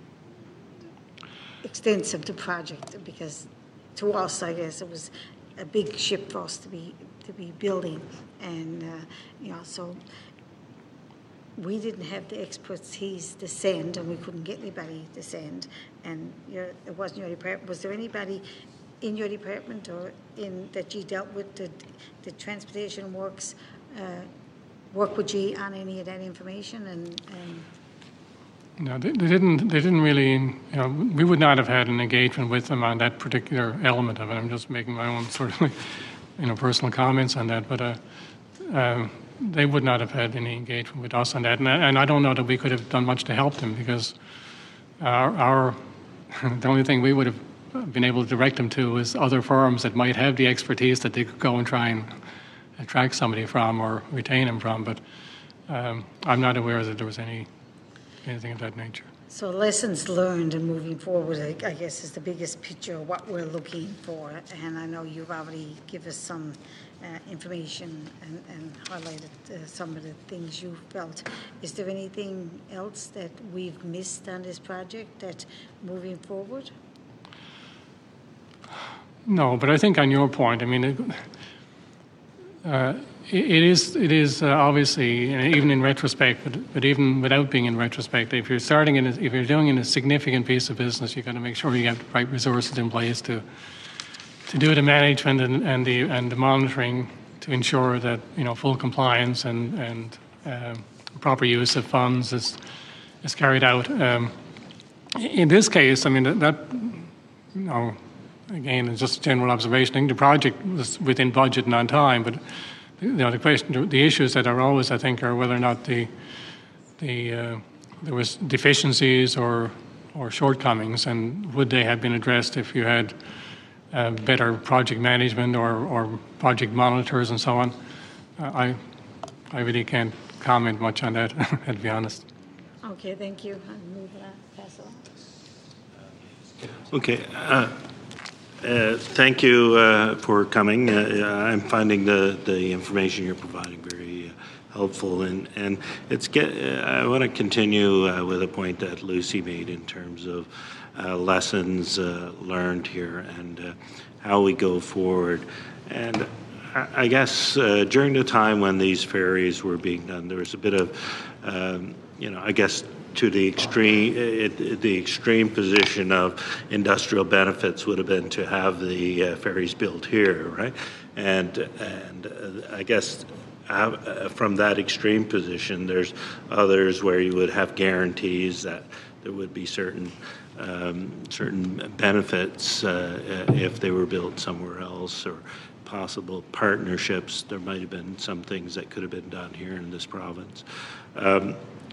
Speaker 4: extent of the project, because to us, I guess, it was a big ship for us to be to be building, and uh, you know, so we didn't have the expertise to send, and we couldn't get anybody to send, and your, it wasn't your department. Was there anybody in your department or in that you dealt with the, the transportation works, uh, work with you on any of that information? And, and
Speaker 9: no, they, they didn't. They didn't really. You know, we would not have had an engagement with them on that particular element of it. I'm just making my own sort of, you know, personal comments on that, but. Uh, uh, They would not have had any engagement with us on that, and, and I don't know that we could have done much to help them, because our, our the only thing we would have been able to direct them to is other firms that might have the expertise that they could go and try and attract somebody from or retain them from. But um, I'm not aware that there was any anything of that nature.
Speaker 4: So lessons learned and moving forward, I, I guess, is the biggest picture of what we're looking for. And I know you've already given us some uh, information and, and highlighted uh, some of the things you felt. Is there anything else that we've missed on this project that moving forward?
Speaker 9: No, but I think on your point, I mean, it, uh, it, it is it is uh, obviously, even in retrospect, but, but even without being in retrospect, if you're starting in, a, if you're doing in a significant piece of business, you've got to make sure you have the right resources in place to to do the management and, and the and the monitoring to ensure that, you know, full compliance and and uh, proper use of funds is is carried out. Um, in this case, I mean that, that you know. Again, it's just a general observation. I think the project was within budget and on time, but you know, the question, the issues that are always, I think, are whether or not the the uh, there was deficiencies or or shortcomings, and would they have been addressed if you had uh, better project management or, or project monitors and so on. Uh, I I really can't comment much on that, to be honest.
Speaker 4: Okay, thank you. I'll move that, pass it on.
Speaker 5: Okay. Uh, Uh, thank you uh, for coming. Uh, I'm finding the, the information you're providing very uh, helpful, and and it's get. Uh, I want to continue uh, with a point that Lucy made in terms of uh, lessons uh, learned here and uh, how we go forward. And I, I guess uh, during the time when these ferries were being done, there was a bit of, um, you know, I guess. To the extreme, it, the extreme position of industrial benefits would have been to have the uh, ferries built here, right? And and uh, I guess uh, from that extreme position, there's others where you would have guarantees that there would be certain um, certain benefits uh, if they were built somewhere else, or possible partnerships. There might have been some things that could have been done here in this province. Um,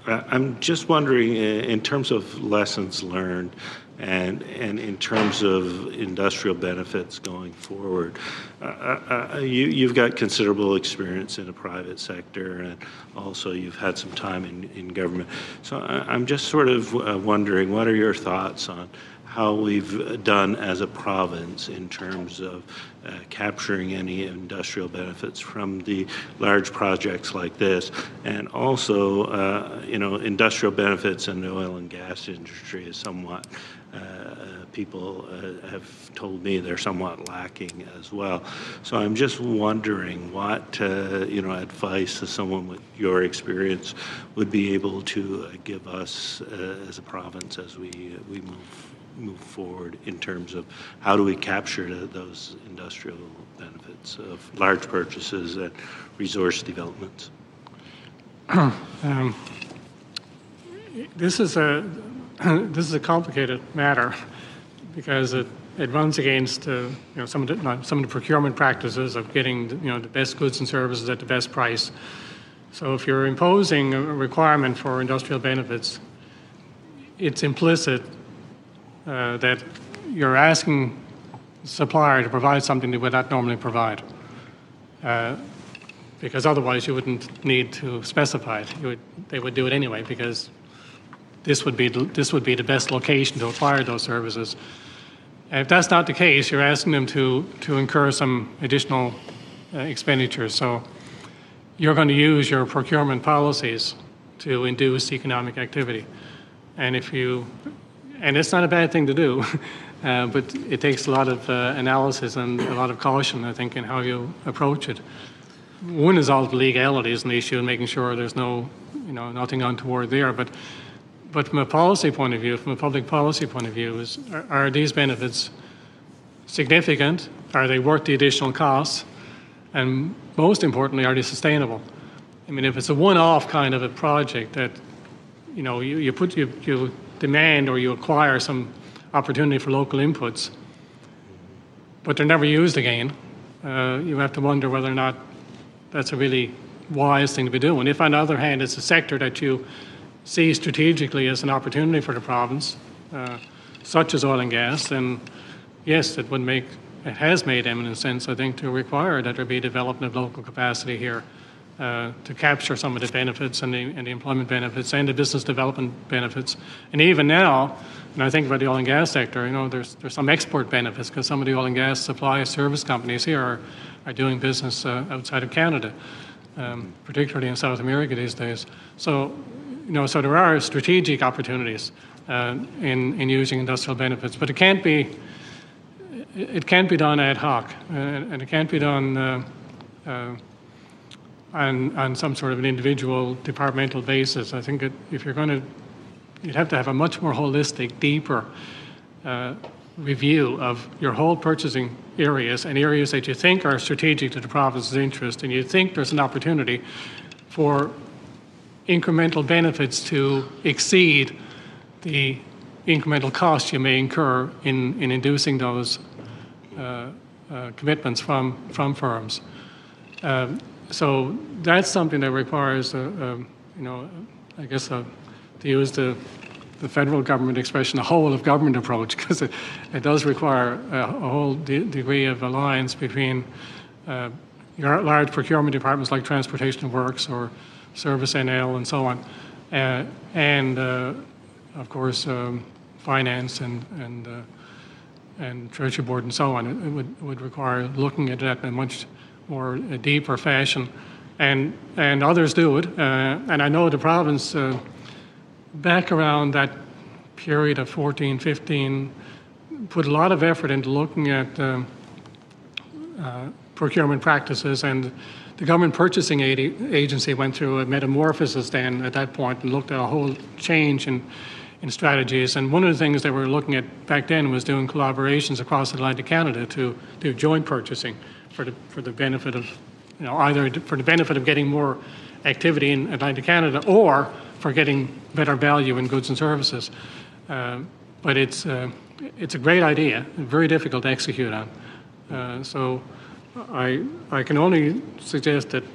Speaker 5: Uh, I'm just wondering, uh, in terms of lessons learned and, and in terms of industrial benefits going forward, uh, uh, you, you've got considerable experience in the private sector, and also you've had some time in, in government. So I, I'm just sort of uh, wondering, what are your thoughts on how we've done as a province in terms of uh, capturing any industrial benefits from the large projects like this, and also, uh, you know, industrial benefits in the oil and gas industry is somewhat, uh, people uh, have told me they're somewhat lacking as well. So I'm just wondering what, uh, you know, advice someone with your experience would be able to uh, give us uh, as a province as we, uh, we move move forward in terms of how do we capture the, those industrial benefits of large purchases and resource developments?
Speaker 9: um, this is a this is a complicated matter because it, it runs against uh, you know some of the not, some of the procurement practices of getting you know the best goods and services at the best price. So if you're imposing a requirement for industrial benefits, it's implicit Uh, that you're asking the supplier to provide something they would not normally provide, uh, because otherwise you wouldn't need to specify it. You would, they would do it anyway because this would be the, this would be the best location to acquire those services. And if that's not the case, you're asking them to to incur some additional uh, expenditures. So you're going to use your procurement policies to induce economic activity, and if you And it's not a bad thing to do, uh, but it takes a lot of uh, analysis and a lot of caution, I think, in how you approach it. One is all the legalities and the issue and making sure there's no, you know, nothing untoward there. But, but from a policy point of view, from a public policy point of view, is are, are these benefits significant? Are they worth the additional costs? And most importantly, are they sustainable? I mean, if it's a one-off kind of a project that, you know, you, you put you you demand or you acquire some opportunity for local inputs, but they're never used again, uh, you have to wonder whether or not that's a really wise thing to be doing. If, on the other hand, it's a sector that you see strategically as an opportunity for the province, uh, such as oil and gas, then yes, it would make, it has made eminent sense, I think, to require that there be development of local capacity here. Uh, to capture some of the benefits and the, and the employment benefits and the business development benefits. And even now, when I think about the oil and gas sector, you know, there's there's some export benefits because some of the oil and gas supply service companies here are, are doing business uh, outside of Canada, um, particularly in South America these days. So, you know, so there are strategic opportunities uh, in in using industrial benefits, but it can't be it can't be done ad hoc, uh, and it can't be done. Uh, uh, On, on some sort of an individual departmental basis. I think it, if you're going to, you'd have to have a much more holistic, deeper uh, review of your whole purchasing areas and areas that you think are strategic to the province's interest, and you think there's an opportunity for incremental benefits to exceed the incremental costs you may incur in, in inducing those uh, uh, commitments from, from firms. Um, So that's something that requires, a, a, you know, I guess, a, to use the, the federal government expression, a whole of government approach, because it, it does require a, a whole de- degree of alliance between uh, your large procurement departments like Transportation and Works or Service N L and so on, uh, and uh, of course um, finance and and uh, and Treasury Board and so on. It, it would it would require looking at that in a much more a deeper fashion, and and others do it. Uh, and I know the province, uh, back around that period of fourteen, fifteen, put a lot of effort into looking at uh, uh, procurement practices, and the government purchasing agency went through a metamorphosis then at that point and looked at a whole change in, in strategies. And one of the things they were looking at back then was doing collaborations across Atlantic Canada to do joint purchasing for the for the benefit of, you know, either for the benefit of getting more activity in Atlantic Canada or for getting better value in goods and services. Uh, but it's uh, it's a great idea, very difficult to execute on. Uh, so I I can only suggest that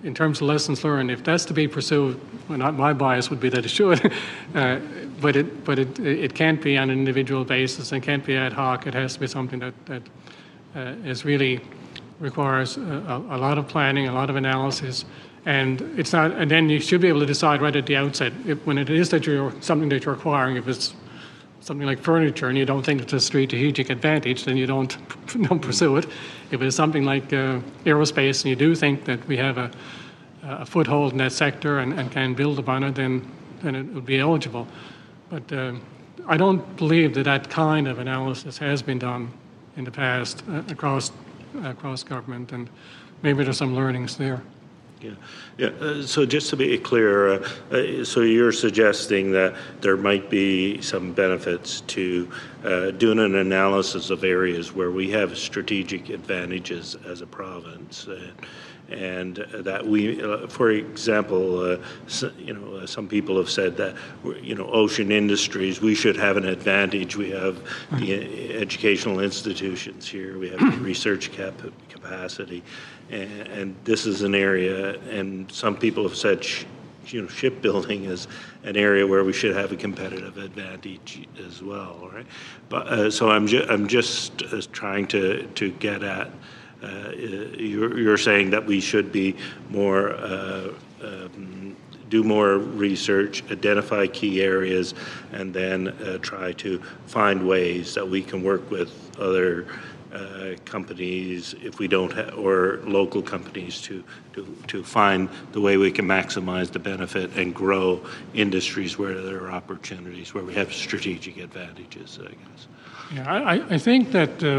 Speaker 9: in terms of lessons learned, if that's to be pursued, well, not my bias would be that it should, uh, but it but it it can't be on an individual basis and can't be ad hoc. It has to be something that that uh, is really requires a, a lot of planning, a lot of analysis, and it's not. And then you should be able to decide right at the outset if, when it is that you're something that you're acquiring. If it's something like furniture and you don't think it's a strategic advantage, then you don't don't pursue it. If it's something like uh, aerospace and you do think that we have a, a foothold in that sector and, and can build upon it, then then it would be eligible. But uh, I don't believe that that kind of analysis has been done in the past uh, across across government, and maybe there's some learnings there.
Speaker 5: Yeah, yeah. Uh, so just to be clear, uh, uh, so you're suggesting that there might be some benefits to uh, doing an analysis of areas where we have strategic advantages as a province, uh, and that we, uh, for example, uh, so, you know, uh, some people have said that, you know, ocean industries, we should have an advantage. We have the educational institutions here. We have the research cap- capacity. And, and this is an area, and some people have said, sh- you know, shipbuilding is an area where we should have a competitive advantage as well, right? But uh, so I'm ju- I'm just uh, trying to to get at. Uh, you're, you're saying that we should be more uh, um, do more research, identify key areas, and then uh, try to find ways that we can work with other. Uh, companies, if we don't have, or local companies to, to to find the way we can maximize the benefit and grow industries where there are opportunities, where we have strategic advantages, I guess.
Speaker 9: Yeah, I, I think that uh,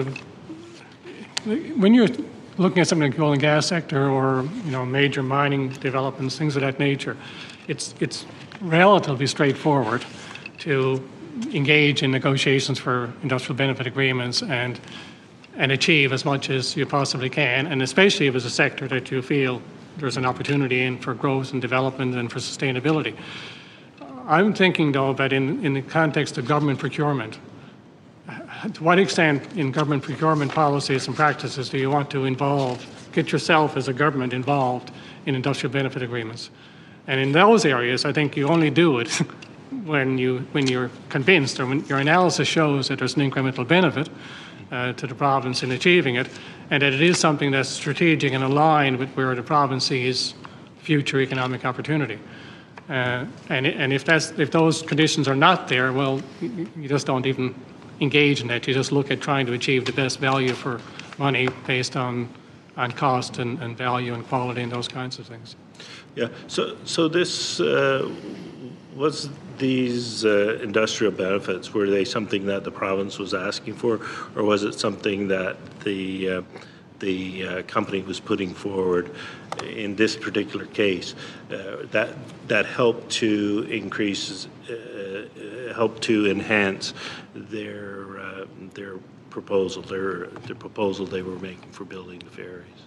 Speaker 9: when you're looking at something like the oil and gas sector or, you know, major mining developments, things of that nature, it's it's relatively straightforward to engage in negotiations for industrial benefit agreements and and achieve as much as you possibly can, and especially if it's a sector that you feel there's an opportunity in for growth and development and for sustainability. I'm thinking, though, that in, in the context of government procurement, to what extent in government procurement policies and practices do you want to involve, get yourself as a government involved in industrial benefit agreements? And in those areas, I think you only do it when, you, when you're convinced or when your analysis shows that there's an incremental benefit Uh, to the province in achieving it, and that it is something that's strategic and aligned with where the province sees future economic opportunity. Uh, and and if that's if those conditions are not there, well, you, you just don't even engage in that. You just look at trying to achieve the best value for money based on on cost and, and value and quality and those kinds of things.
Speaker 5: Yeah. So so this uh, was. These uh, industrial benefits, were they something that the province was asking for, or was it something that the uh, the uh, company was putting forward in this particular case uh, that that helped to increase, uh, helped to enhance their uh, their proposal, their the proposal they were making for building the ferries?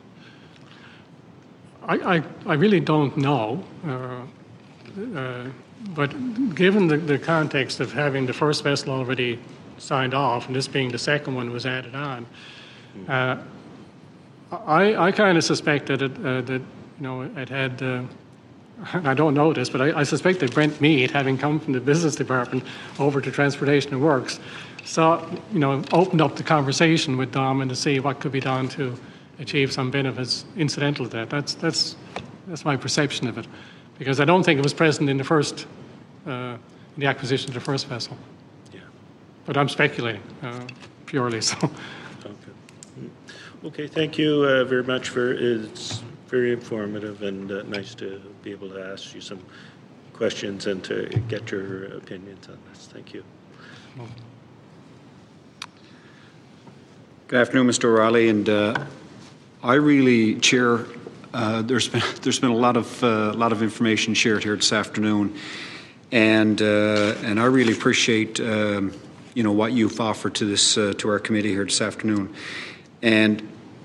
Speaker 9: I I, I really don't know. Uh, uh, But given the, the context of having the first vessel already signed off and this being the second one was added on, uh, I, I kind of suspect that it, uh, that you know it had. Uh, I don't know this, but I, I suspect that Brent Mead, having come from the business department over to Transportation and Works, saw you know opened up the conversation with Dom and to see what could be done to achieve some benefits incidental to that. That's that's that's my perception of it. Because I don't think it was present in the first, uh, in the acquisition of the first vessel.
Speaker 5: Yeah.
Speaker 9: But I'm speculating uh, purely. So.
Speaker 5: Okay. Okay. Thank you uh, very much for it's very informative and uh, nice to be able to ask you some questions and to get your opinions on this. Thank you.
Speaker 6: Good afternoon, Mister O'Reilly, and uh, I really chair. Uh, there's been there's been a lot of uh, lot of information shared here this afternoon, and uh, and I really appreciate um, you know what you've offered to this uh, to our committee here this afternoon, and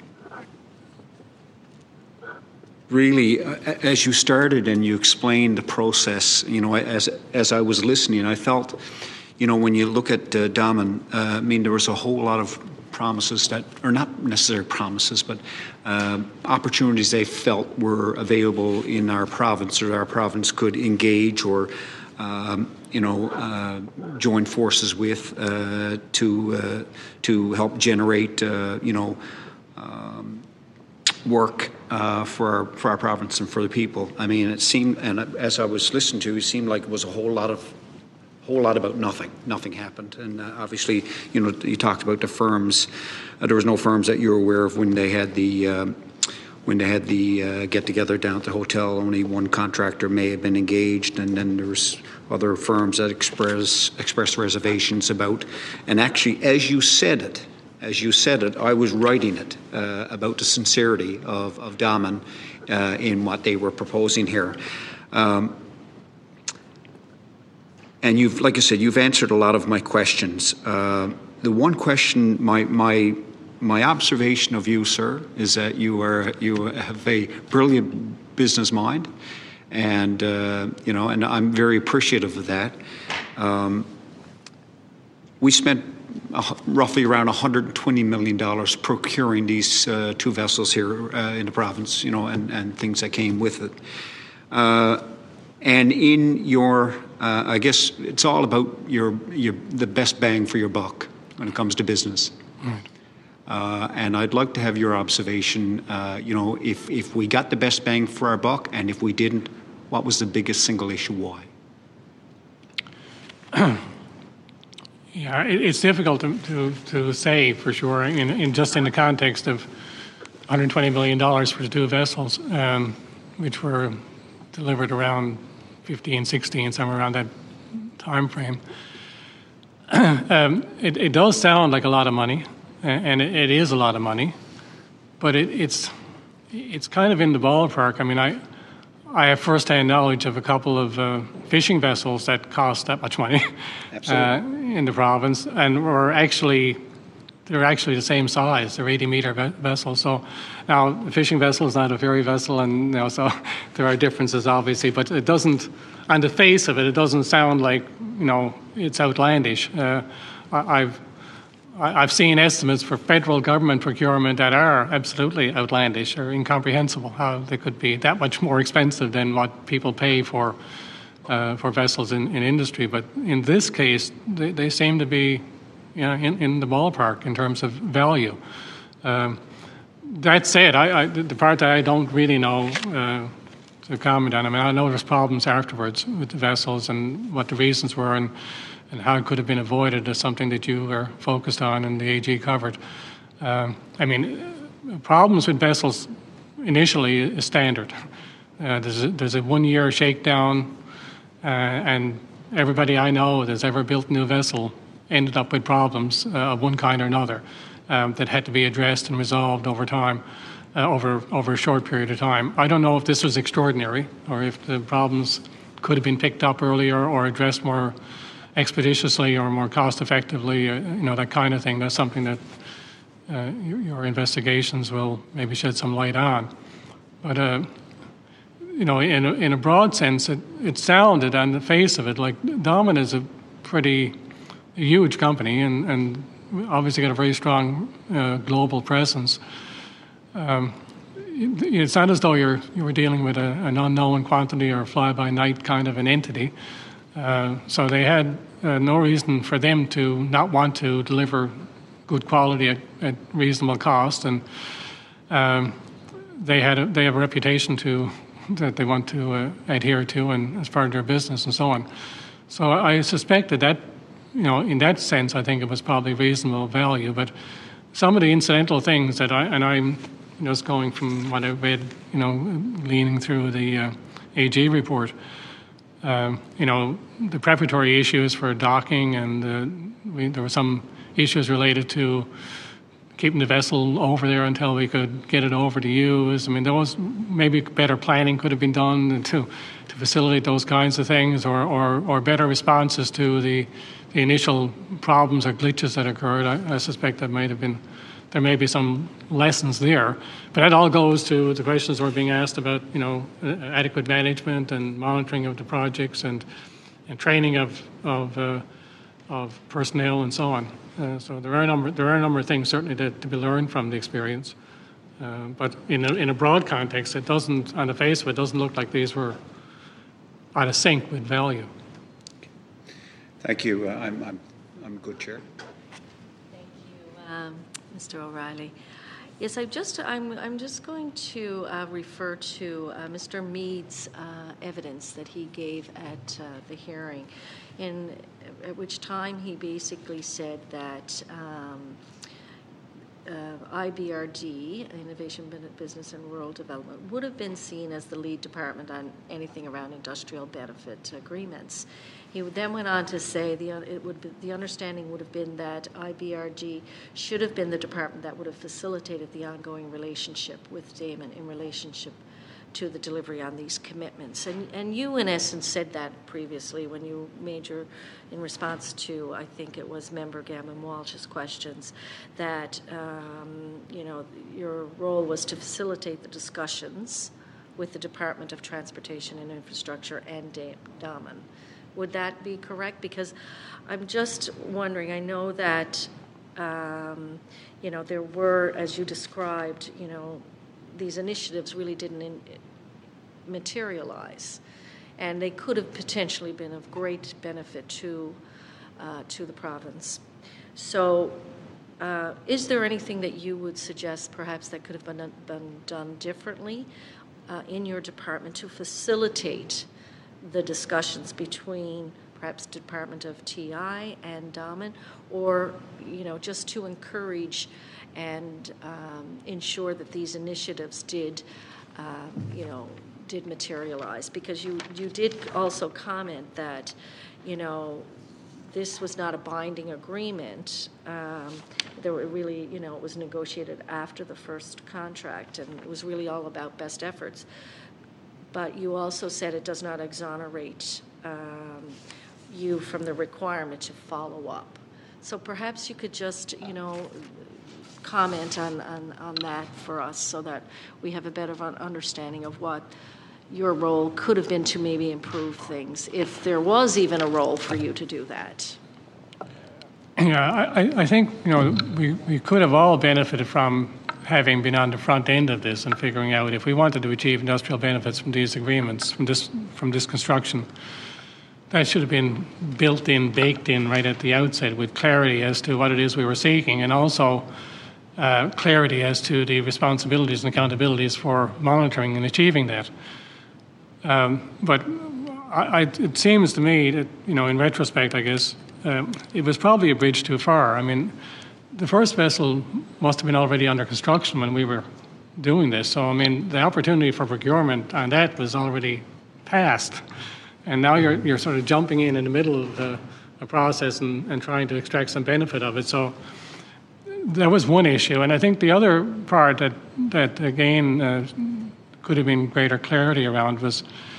Speaker 6: really uh, as you started and you explained the process, you know as as I was listening, I felt, you know when you look at uh, Daman, uh, I mean there was a whole lot of promises that, or not necessarily promises, but uh, opportunities they felt were available in our province, or our province could engage or, um, you know, uh, join forces with uh, to uh, to help generate, uh, you know, um, work uh, for our for our province and for the people. I mean, it seemed, and as I was listening to, it seemed like it was a whole lot of. whole lot about nothing. Nothing happened. And uh, obviously, you know, you talked about the firms. Uh, there was no firms that you're aware of when they had the um, when they had the uh, get-together down at the hotel. Only one contractor may have been engaged, and then there was other firms that express expressed reservations about. And actually, as you said it, as you said it, I was writing it uh, about the sincerity of, of Damen uh, in what they were proposing here. Um, And you've, like I said, you've answered a lot of my questions. Uh, the one question, my my my observation of you, sir, is that you are you have a brilliant business mind, and uh, you know, and I'm very appreciative of that. Um, we spent uh, roughly around one hundred twenty million dollars procuring these uh, two vessels here uh, in the province, you know, and and things that came with it. Uh, And in your, uh, I guess it's all about your, your the best bang for your buck when it comes to business.
Speaker 9: Right.
Speaker 6: Uh, and I'd like to have your observation. Uh, you know, if if we got the best bang for our buck, and if we didn't, what was the biggest single issue? Why?
Speaker 9: Yeah, it, it's difficult to, to to say for sure. In, in just in the context of one hundred twenty million dollars for the two vessels, um, which were delivered around fifteen, sixteen, somewhere around that time frame. um, it, it does sound like a lot of money, and it, it is a lot of money, but it, it's it's kind of in the ballpark. I mean, I I have first-hand knowledge of a couple of uh, fishing vessels that cost that much money uh, in the province, and were actually they're actually the same size. They're eighty meter ve- vessels. So now the fishing vessel is not a ferry vessel, and you know, so there are differences obviously. But it doesn't, on the face of it, it doesn't sound like, you know, it's outlandish. Uh, I, I've I- I've seen estimates for federal government procurement that are absolutely outlandish or incomprehensible. How they could be that much more expensive than what people pay for uh, for vessels in, in industry. But in this case, they, they seem to be, you know, in, in the ballpark in terms of value. Um, that said, I, I, the part that I don't really know uh, to comment on, I mean, I know there's problems afterwards with the vessels and what the reasons were and, and how it could have been avoided is something that you were focused on and the A G covered. Um, I mean, problems with vessels initially is standard. Uh, there's a, there's a one-year shakedown, uh, and everybody I know that's ever built a new vessel ended up with problems uh, of one kind or another um, that had to be addressed and resolved over time, uh, over over a short period of time. I don't know if this was extraordinary or if the problems could have been picked up earlier or addressed more expeditiously or more cost effectively, uh, you know, that kind of thing. That's something that uh, your, your investigations will maybe shed some light on. But, uh, you know, in a, in a broad sense, it, it sounded on the face of it like Damen is a pretty huge company and, and obviously got a very strong uh, global presence. Um, it, it's not as though you're you were dealing with a, an unknown quantity or fly-by-night kind of an entity. Uh, so they had uh, no reason for them to not want to deliver good quality at, at reasonable cost, and um, they had a, they have a reputation to that they want to uh, adhere to, and as part of their business and so on. So I suspect that that. You know, in that sense, I think it was probably reasonable value. But some of the incidental things that I, and I'm just going from what I read, you know, leaning through the uh, A G report, um, you know, the preparatory issues for docking, and uh, we, there were some issues related to keeping the vessel over there until we could get it over to use. I mean, there was maybe better planning could have been done to to facilitate those kinds of things, or or, or better responses to the the initial problems or glitches that occurred. I, I suspect that might have been, there may be some lessons there. But that all goes to the questions that were being asked about, you know, adequate management and monitoring of the projects and and training of of uh, of personnel and so on. Uh, so there are a number there are a number of things certainly to, to be learned from the experience. Uh, but in a, in a broad context, it doesn't, on the face of it, doesn't look like these were out of sync with value.
Speaker 6: Thank you. Uh, I'm, I'm, I'm good, Chair.
Speaker 7: Thank you, um, Mister O'Reilly. Yes, I just I'm I'm just going to uh, refer to uh, Mister Mead's uh, evidence that he gave at uh, the hearing, in at which time he basically said that. Um, Uh, I B R D, Innovation, Business and Rural Development, would have been seen as the lead department on anything around industrial benefit agreements. He then went on to say the it would be, the understanding would have been that I B R D should have been the department that would have facilitated the ongoing relationship with Damon in relationship to the delivery on these commitments. And and you, in essence, said that previously when you made your, in response to, I think it was Member Gammon Walsh's questions, that, um, you know, your role was to facilitate the discussions with the Department of Transportation and Infrastructure and Damen. Would that be correct? Because I'm just wondering, I know that, um, you know, there were, as you described, you know, these initiatives really didn't in, materialize, and they could have potentially been of great benefit to uh, to the province. So, uh, is there anything that you would suggest, perhaps, that could have been, been done differently uh, in your department to facilitate the discussions between perhaps Department of T I and Damen, or you know, just to encourage and um, ensure that these initiatives did, um, you know, did materialize? Because you, you did also comment that, you know, this was not a binding agreement. Um, there were really, you know, it was negotiated after the first contract, and it was really all about best efforts. But you also said it does not exonerate um, you from the requirement to follow up. So perhaps you could just, you know, comment on, on, on that for us so that we have a better understanding of what your role could have been to maybe improve things, if there was even a role for you to do that.
Speaker 9: Yeah, I, I think, you know, we, we could have all benefited from having been on the front end of this and figuring out if we wanted to achieve industrial benefits from these agreements, from this, from this construction. That should have been built in, baked in right at the outset with clarity as to what it is we were seeking, and also uh, clarity as to the responsibilities and accountabilities for monitoring and achieving that. Um, but I, I, it seems to me that, you know, in retrospect, I guess, um, it was probably a bridge too far. I mean, the first vessel must have been already under construction when we were doing this. So, I mean, the opportunity for procurement on that was already passed. And now you're, you're sort of jumping in in the middle of the, the process and, and trying to extract some benefit of it. So that was one issue. And I think the other part that, that again, uh, could have been greater clarity around was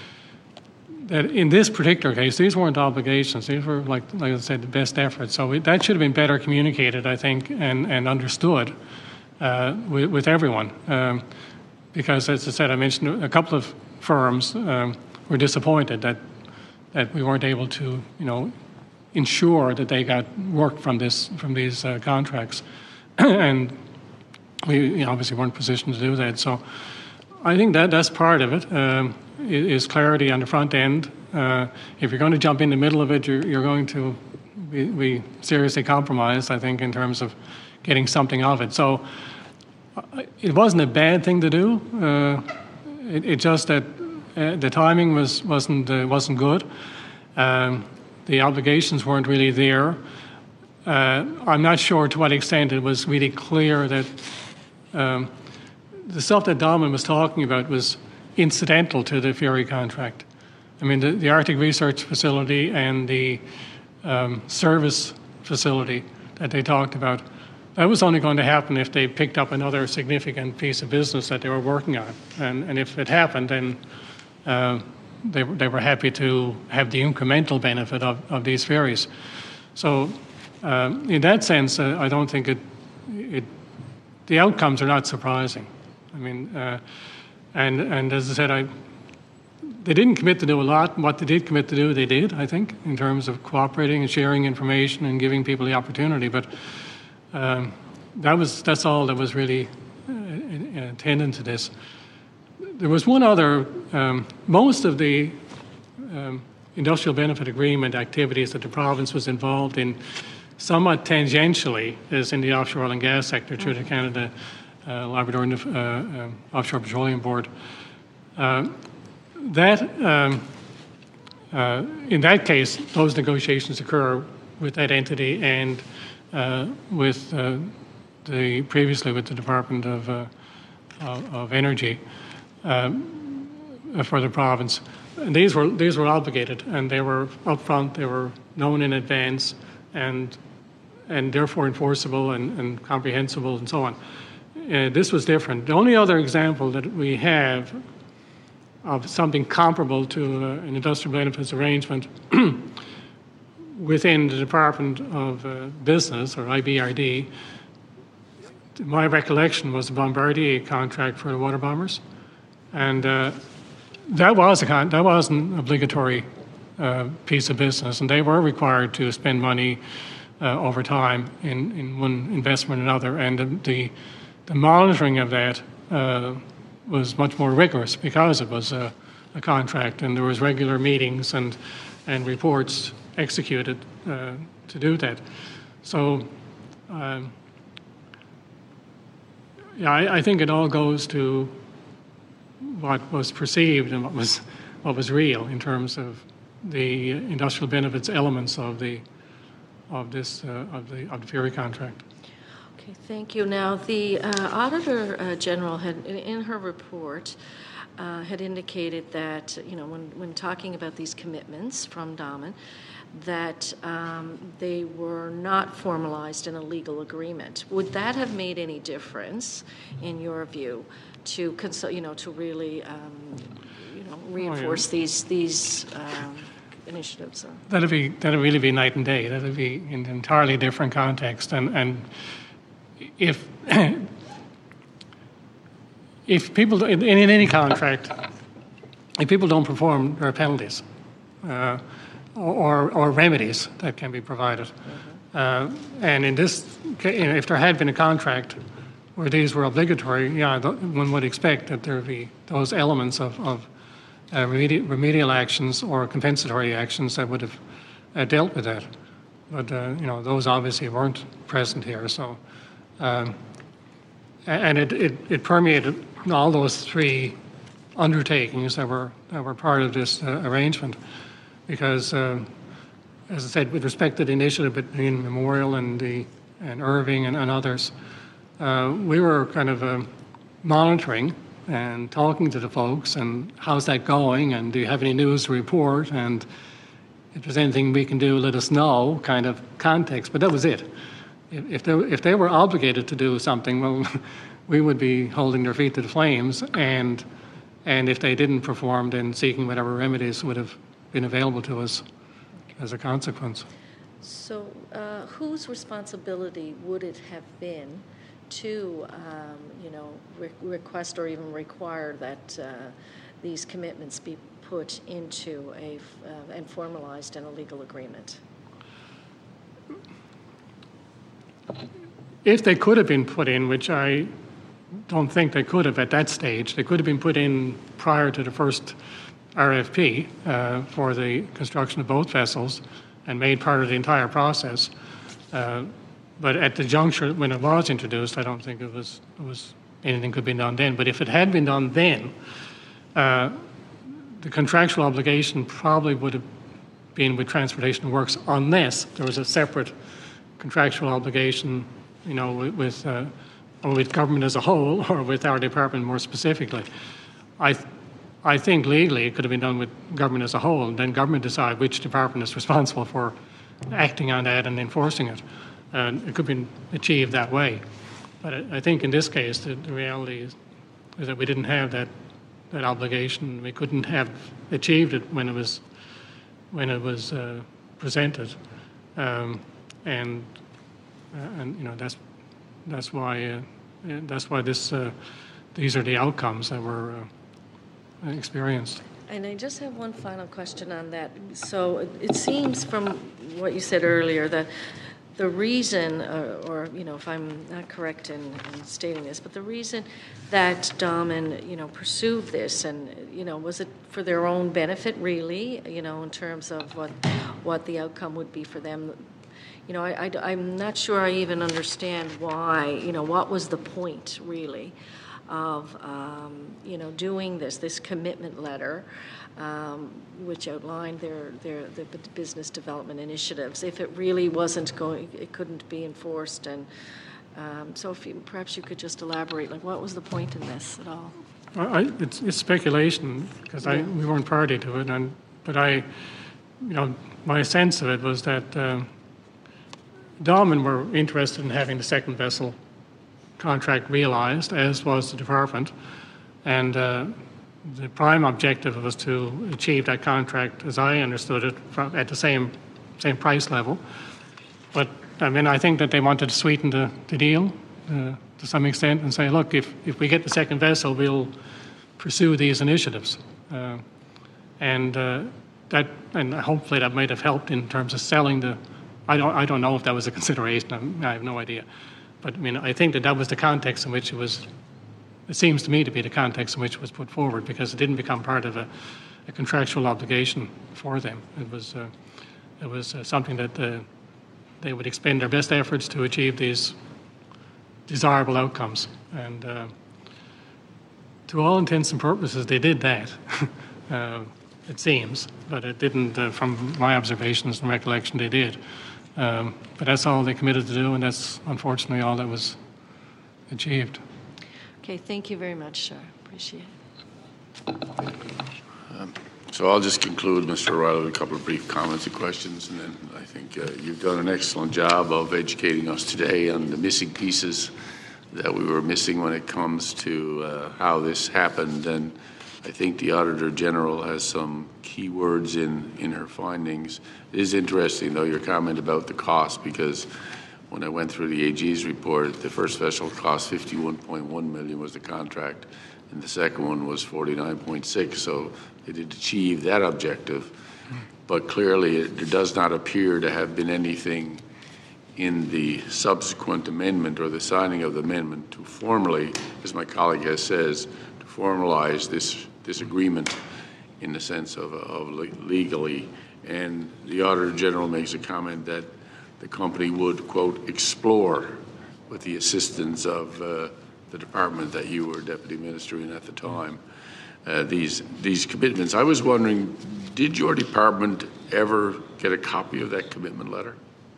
Speaker 9: that in this particular case, these weren't obligations. These were, like, like I said, the best efforts. So we, that should have been better communicated, I think, and, and understood uh, with, with everyone. Um, because, as I said, I mentioned a couple of firms um, were disappointed that that we weren't able to, you know, ensure that they got work from this from these uh, contracts, and we you know, obviously weren't positioned to do that. So I think that that's part of it. Um, is clarity on the front end. Uh, if you're going to jump in the middle of it, you're, you're going to be, be seriously compromised, I think, in terms of getting something of it. So uh, it wasn't a bad thing to do. Uh, it, it just that uh, the timing was wasn't uh, wasn't good. Um, the obligations weren't really there. Uh, I'm not sure to what extent it was really clear that um, the stuff that Damen was talking about was incidental to the Fury contract. I mean, the, the Arctic Research Facility and the um, service facility that they talked about, that was only going to happen if they picked up another significant piece of business that they were working on. And, and if it happened, then uh, they, they were happy to have the incremental benefit of, of these ferries. So um, in that sense, uh, I don't think it, it, the outcomes are not surprising. I mean, uh, And, and as I said, I, they didn't commit to do a lot. What they did commit to do, they did, I think, in terms of cooperating and sharing information and giving people the opportunity. But um, that was that's all that was really uh, intended to this. There was one other. Um, most of the um, industrial benefit agreement activities that the province was involved in, somewhat tangentially, is in the offshore oil and gas sector through the Canada uh, Labrador uh, uh, Offshore Petroleum Board. Uh, that um, uh, in that case, those negotiations occur with that entity and uh, with uh, the previously with the Department of uh, of, of Energy um, for the province. And these were these were obligated, and they were upfront. They were known in advance, and and therefore enforceable and, and comprehensible, and so on. Uh, this was different. The only other example that we have of something comparable to uh, an industrial benefits arrangement within the Department of uh, Business, or I B R D, my recollection was the Bombardier contract for the water bombers, and uh, that was a con- that was an obligatory uh, piece of business, and they were required to spend money uh, over time in, in one investment or another, and the, the the monitoring of that uh, was much more rigorous because it was a, a contract, and there was regular meetings and and reports executed uh, to do that. So, um, yeah, I, I think it all goes to what was perceived and what was what was real in terms of the industrial benefits elements of the of this uh, of the of the Fury contract.
Speaker 7: Okay, thank you. Now, the uh, Auditor uh, General had, in, in her report, uh, had indicated that, you know, when, when talking about these commitments from Damen, that um, they were not formalized in a legal agreement. Would that have made any difference, in your view, to consult, you know, to really, um, you know, reinforce
Speaker 9: oh, yeah.
Speaker 7: these these um, initiatives? Or?
Speaker 9: That'd be that'd really be night and day. That'd be in an entirely different context, and and. If if people in, in any contract, if people don't perform, there are penalties uh, or or remedies that can be provided. Mm-hmm. Uh, and in this, you know, if there had been a contract where these were obligatory, yeah, one would expect that there would be those elements of, of uh, remedi- remedial actions or compensatory actions that would have uh, dealt with that. But uh, you know, those obviously weren't present here, so. Um, and it, it, it permeated all those three undertakings that were that were part of this uh, arrangement, because, uh, as I said, with respect to the initiative between Memorial and the and Irving and, and others, uh, we were kind of uh, monitoring and talking to the folks and how's that going, and do you have any news to report, and if there's anything we can do, let us know, kind of context. But that was it. If they, if they were obligated to do something, well, we would be holding their feet to the flames, and and if they didn't perform, then seeking whatever remedies would have been available to us as a consequence.
Speaker 7: So, uh, whose responsibility would it have been to, um, you know, re- request or even require that uh, these commitments be put into a uh, and formalized in a legal agreement?
Speaker 9: If they could have been put in, which I don't think they could have at that stage, they could have been put in prior to the first R F P uh, for the construction of both vessels and made part of the entire process. Uh, but at the juncture when it was introduced, I don't think it was, it was anything could be done then. But if it had been done then, uh, the contractual obligation probably would have been with Transportation Works, unless there was a separate contractual obligation, you know, with with, uh, or with government as a whole, or with our department more specifically. I, th- I think legally it could have been done with government as a whole, and then government decide which department is responsible for acting on that and enforcing it. And it could have been achieved that way. But I, I think in this case, the, the reality is, is that we didn't have that that obligation. We couldn't have achieved it when it was when it was uh, presented. Um, And uh, and you know that's that's why uh, that's why this uh, these are the outcomes that were uh, experienced.
Speaker 7: And I just have one final question on that. So it- it seems from what you said earlier that the reason, or, or you know, if I'm not correct in, in stating this, but the reason that Damen, you know, pursued this, and you know, was it for their own benefit, really? You know, in terms of what what the outcome would be for them. You know, I, I, I'm not sure I even understand why. You know, what was the point, really, of um, you know, doing this this commitment letter, um, which outlined their their the business development initiatives. If it really wasn't going, it couldn't be enforced. And um, so, if you, perhaps you could just elaborate, like, what was the point in this at all?
Speaker 9: I, I- it's, it's speculation because I we weren't party to it, and but I, you know, my sense of it was that uh, Damen were interested in having the second vessel contract realized, as was the department, and uh, the prime objective was to achieve that contract, as I understood it, from, at the same same price level. But I mean, I think that they wanted to sweeten the, the deal uh, to some extent and say, look, if if we get the second vessel, we'll pursue these initiatives, uh, and uh, that and hopefully that might have helped in terms of selling the. I don't I don't know if that was a consideration. I, I have no idea. But I mean, I think that that was the context in which it was, it seems to me to be the context in which it was put forward, because it didn't become part of a, a contractual obligation for them. It was, uh, it was uh, something that uh, they would expend their best efforts to achieve these desirable outcomes. And uh, to all intents and purposes, they did that, uh, it seems, but it didn't, uh, from my observations and recollection, they did. Um, but that's all they committed to do, and that's unfortunately all that was achieved.
Speaker 7: Okay, thank you very much, sir. Appreciate it.
Speaker 1: So I'll just conclude, Mister O'Reilly, with a couple of brief comments and questions, and then I think uh, you've done an excellent job of educating us today on the missing pieces that we were missing when it comes to uh, how this happened. And I think the Auditor General has some key words in, in her findings. It is interesting, though, your comment about the cost, because when I went through the A G's report, the first vessel cost fifty-one point one million dollars was the contract, and the second one was forty-nine point six. So it did achieve that objective, but clearly it, there does not appear to have been anything in the subsequent amendment or the signing of the amendment to formally, as my colleague has says, to formalize this this agreement in the sense of, of legally. And the Auditor General makes a comment that the company would, quote, explore with the assistance of uh, the department that you were deputy minister in at the time, uh, these these commitments. I was wondering, did your department ever get a copy of that commitment letter?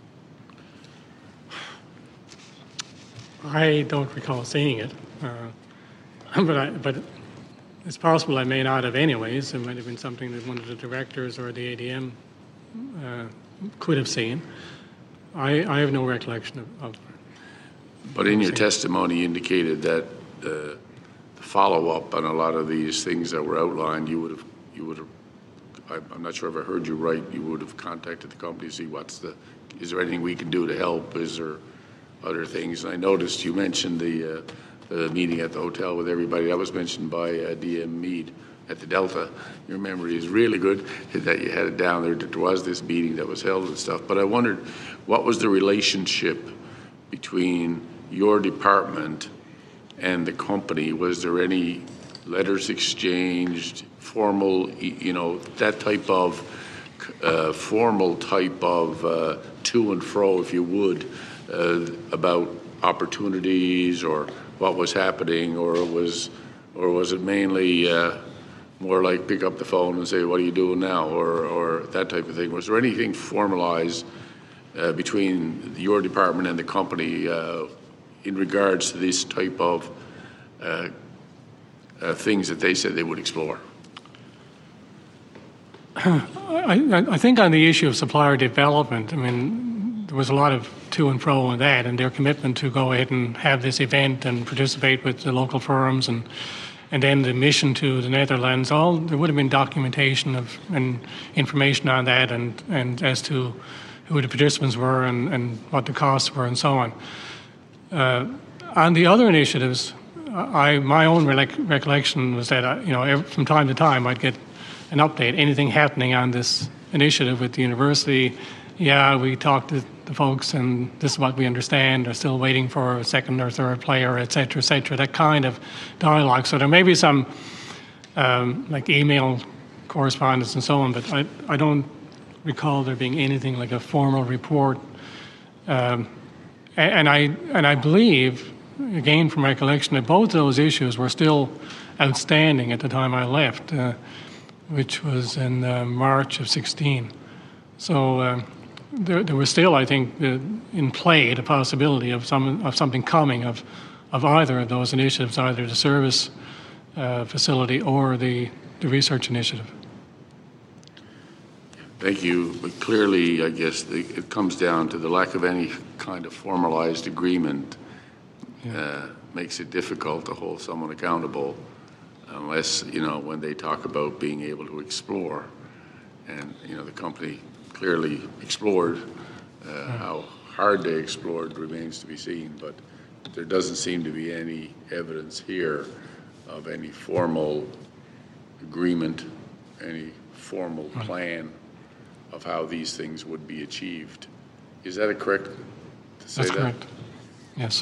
Speaker 9: I don't recall seeing it, uh, but I, but it's possible I may not have anyways. It might have been something that one of the directors or the A D M uh, could have seen. I, I have no recollection of, of
Speaker 1: But in your testimony, you indicated that uh, the follow-up on a lot of these things that were outlined, you would have, you would have, I'm not sure if I heard you right, you would have contacted the company to see what's the, is there anything we can do to help? Is there other things? And I noticed you mentioned the, uh, the meeting at the hotel with everybody. That was mentioned by uh, D M Mead at the Delta. Your memory is really good that you had it down there, that there was this meeting that was held and stuff. But I wondered, what was the relationship between your department and the company? Was there any letters exchanged, formal, you know, that type of uh, formal type of uh, to and fro, if you would, uh, about opportunities or what was happening, or was, or was it mainly uh, more like pick up the phone and say, what are you doing now, or, or that type of thing? Was there anything formalized uh, between your department and the company uh, in regards to this type of uh, uh, things that they said they would explore?
Speaker 9: I, I think on the issue of supplier development, I mean, there was a lot of to and fro on that, and their commitment to go ahead and have this event and participate with the local firms, and and then the mission to the Netherlands. All there would have been documentation of and information on that, and, and as to who the participants were and, and what the costs were, and so on. Uh, on the other initiatives, I my own rec- recollection was that I, you know every, from time to time I'd get an update, anything happening on this initiative with the university. Yeah, we talked to the folks, and this is what we understand. They're still waiting for a second or third player, et cetera, et cetera, that kind of dialogue. So there may be some um, like email correspondence and so on, but I, I don't recall there being anything like a formal report. Um, and I and I believe, again from recollection, that both those issues were still outstanding at the time I left, uh, which was in uh, March of sixteen. So uh, there, there was still, I think, uh, in play the possibility of some of something coming of of either of those initiatives, either the service uh, facility or the, the research initiative.
Speaker 1: Thank you. But clearly, I guess the, it comes down to the lack of any kind of formalized agreement. Yeah. Uh, makes it difficult to hold someone accountable unless, you know, when they talk about being able to explore. And, you know, the company clearly explored. Uh, yeah. How hard they explored remains to be seen, but there doesn't seem to be any evidence here of any formal agreement, any formal plan of how these things would be achieved. Is that a correct to say
Speaker 9: That's
Speaker 1: that?
Speaker 9: correct. Yes.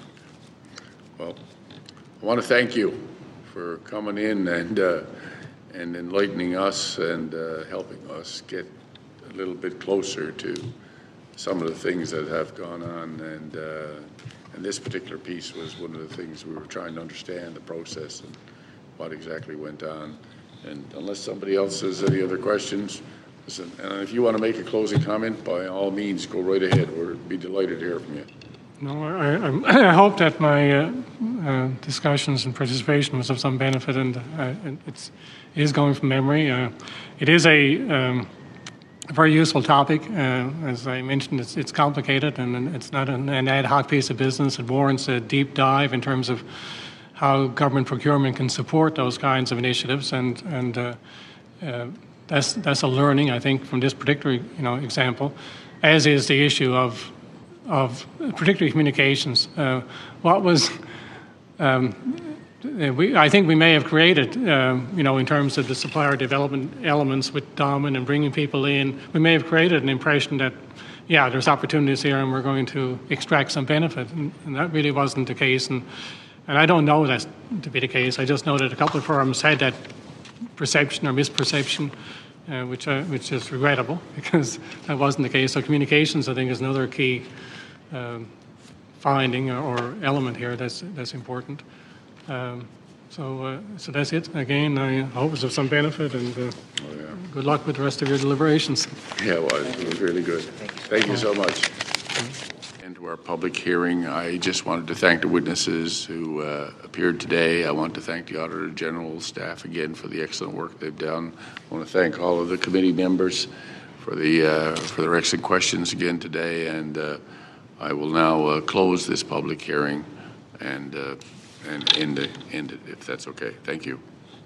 Speaker 1: Well, I want to thank you for coming in and uh, and enlightening us and uh, helping us get a little bit closer to some of the things that have gone on. And uh, and this particular piece was one of the things we were trying to understand, the process and what exactly went on. And unless somebody else has any other questions, listen, and if you want to make a closing comment, by all means, go right ahead. We'd be delighted to hear from you.
Speaker 9: No, I, I hope that my uh, uh, discussions and participation was of some benefit, and uh, it's, it is going from memory. Uh, it is a, um, a very useful topic. Uh, as I mentioned, it's, it's complicated, and it's not an, an ad hoc piece of business. It warrants a deep dive in terms of how government procurement can support those kinds of initiatives, and and uh, uh, that's that's a learning, I think, from this particular you know example, as is the issue of of particularly communications. Uh, what was um, we? I think we may have created, uh, you know, in terms of the supplier development elements with Damen and bringing people in, we may have created an impression that, yeah, there's opportunities here and we're going to extract some benefit, and, and that really wasn't the case. And and I don't know that to be the case. I just know that a couple of firms had that perception or misperception, uh, which uh, which is regrettable because that wasn't the case. So communications, I think, is another key Um, finding or element here that's that's important. Um, so uh, so that's it. Again, I hope it's of some benefit, and uh, oh, yeah. Good luck with the rest of your deliberations.
Speaker 1: Yeah, well, it was really good. Thank you so much. And to our public hearing, I just wanted to thank the witnesses who uh, appeared today. I want to thank the Auditor General staff again for the excellent work they've done. I want to thank all of the committee members for the uh, for their excellent questions again today, and uh, I will now uh, close this public hearing and uh, and end it, end it if that's okay. Thank you.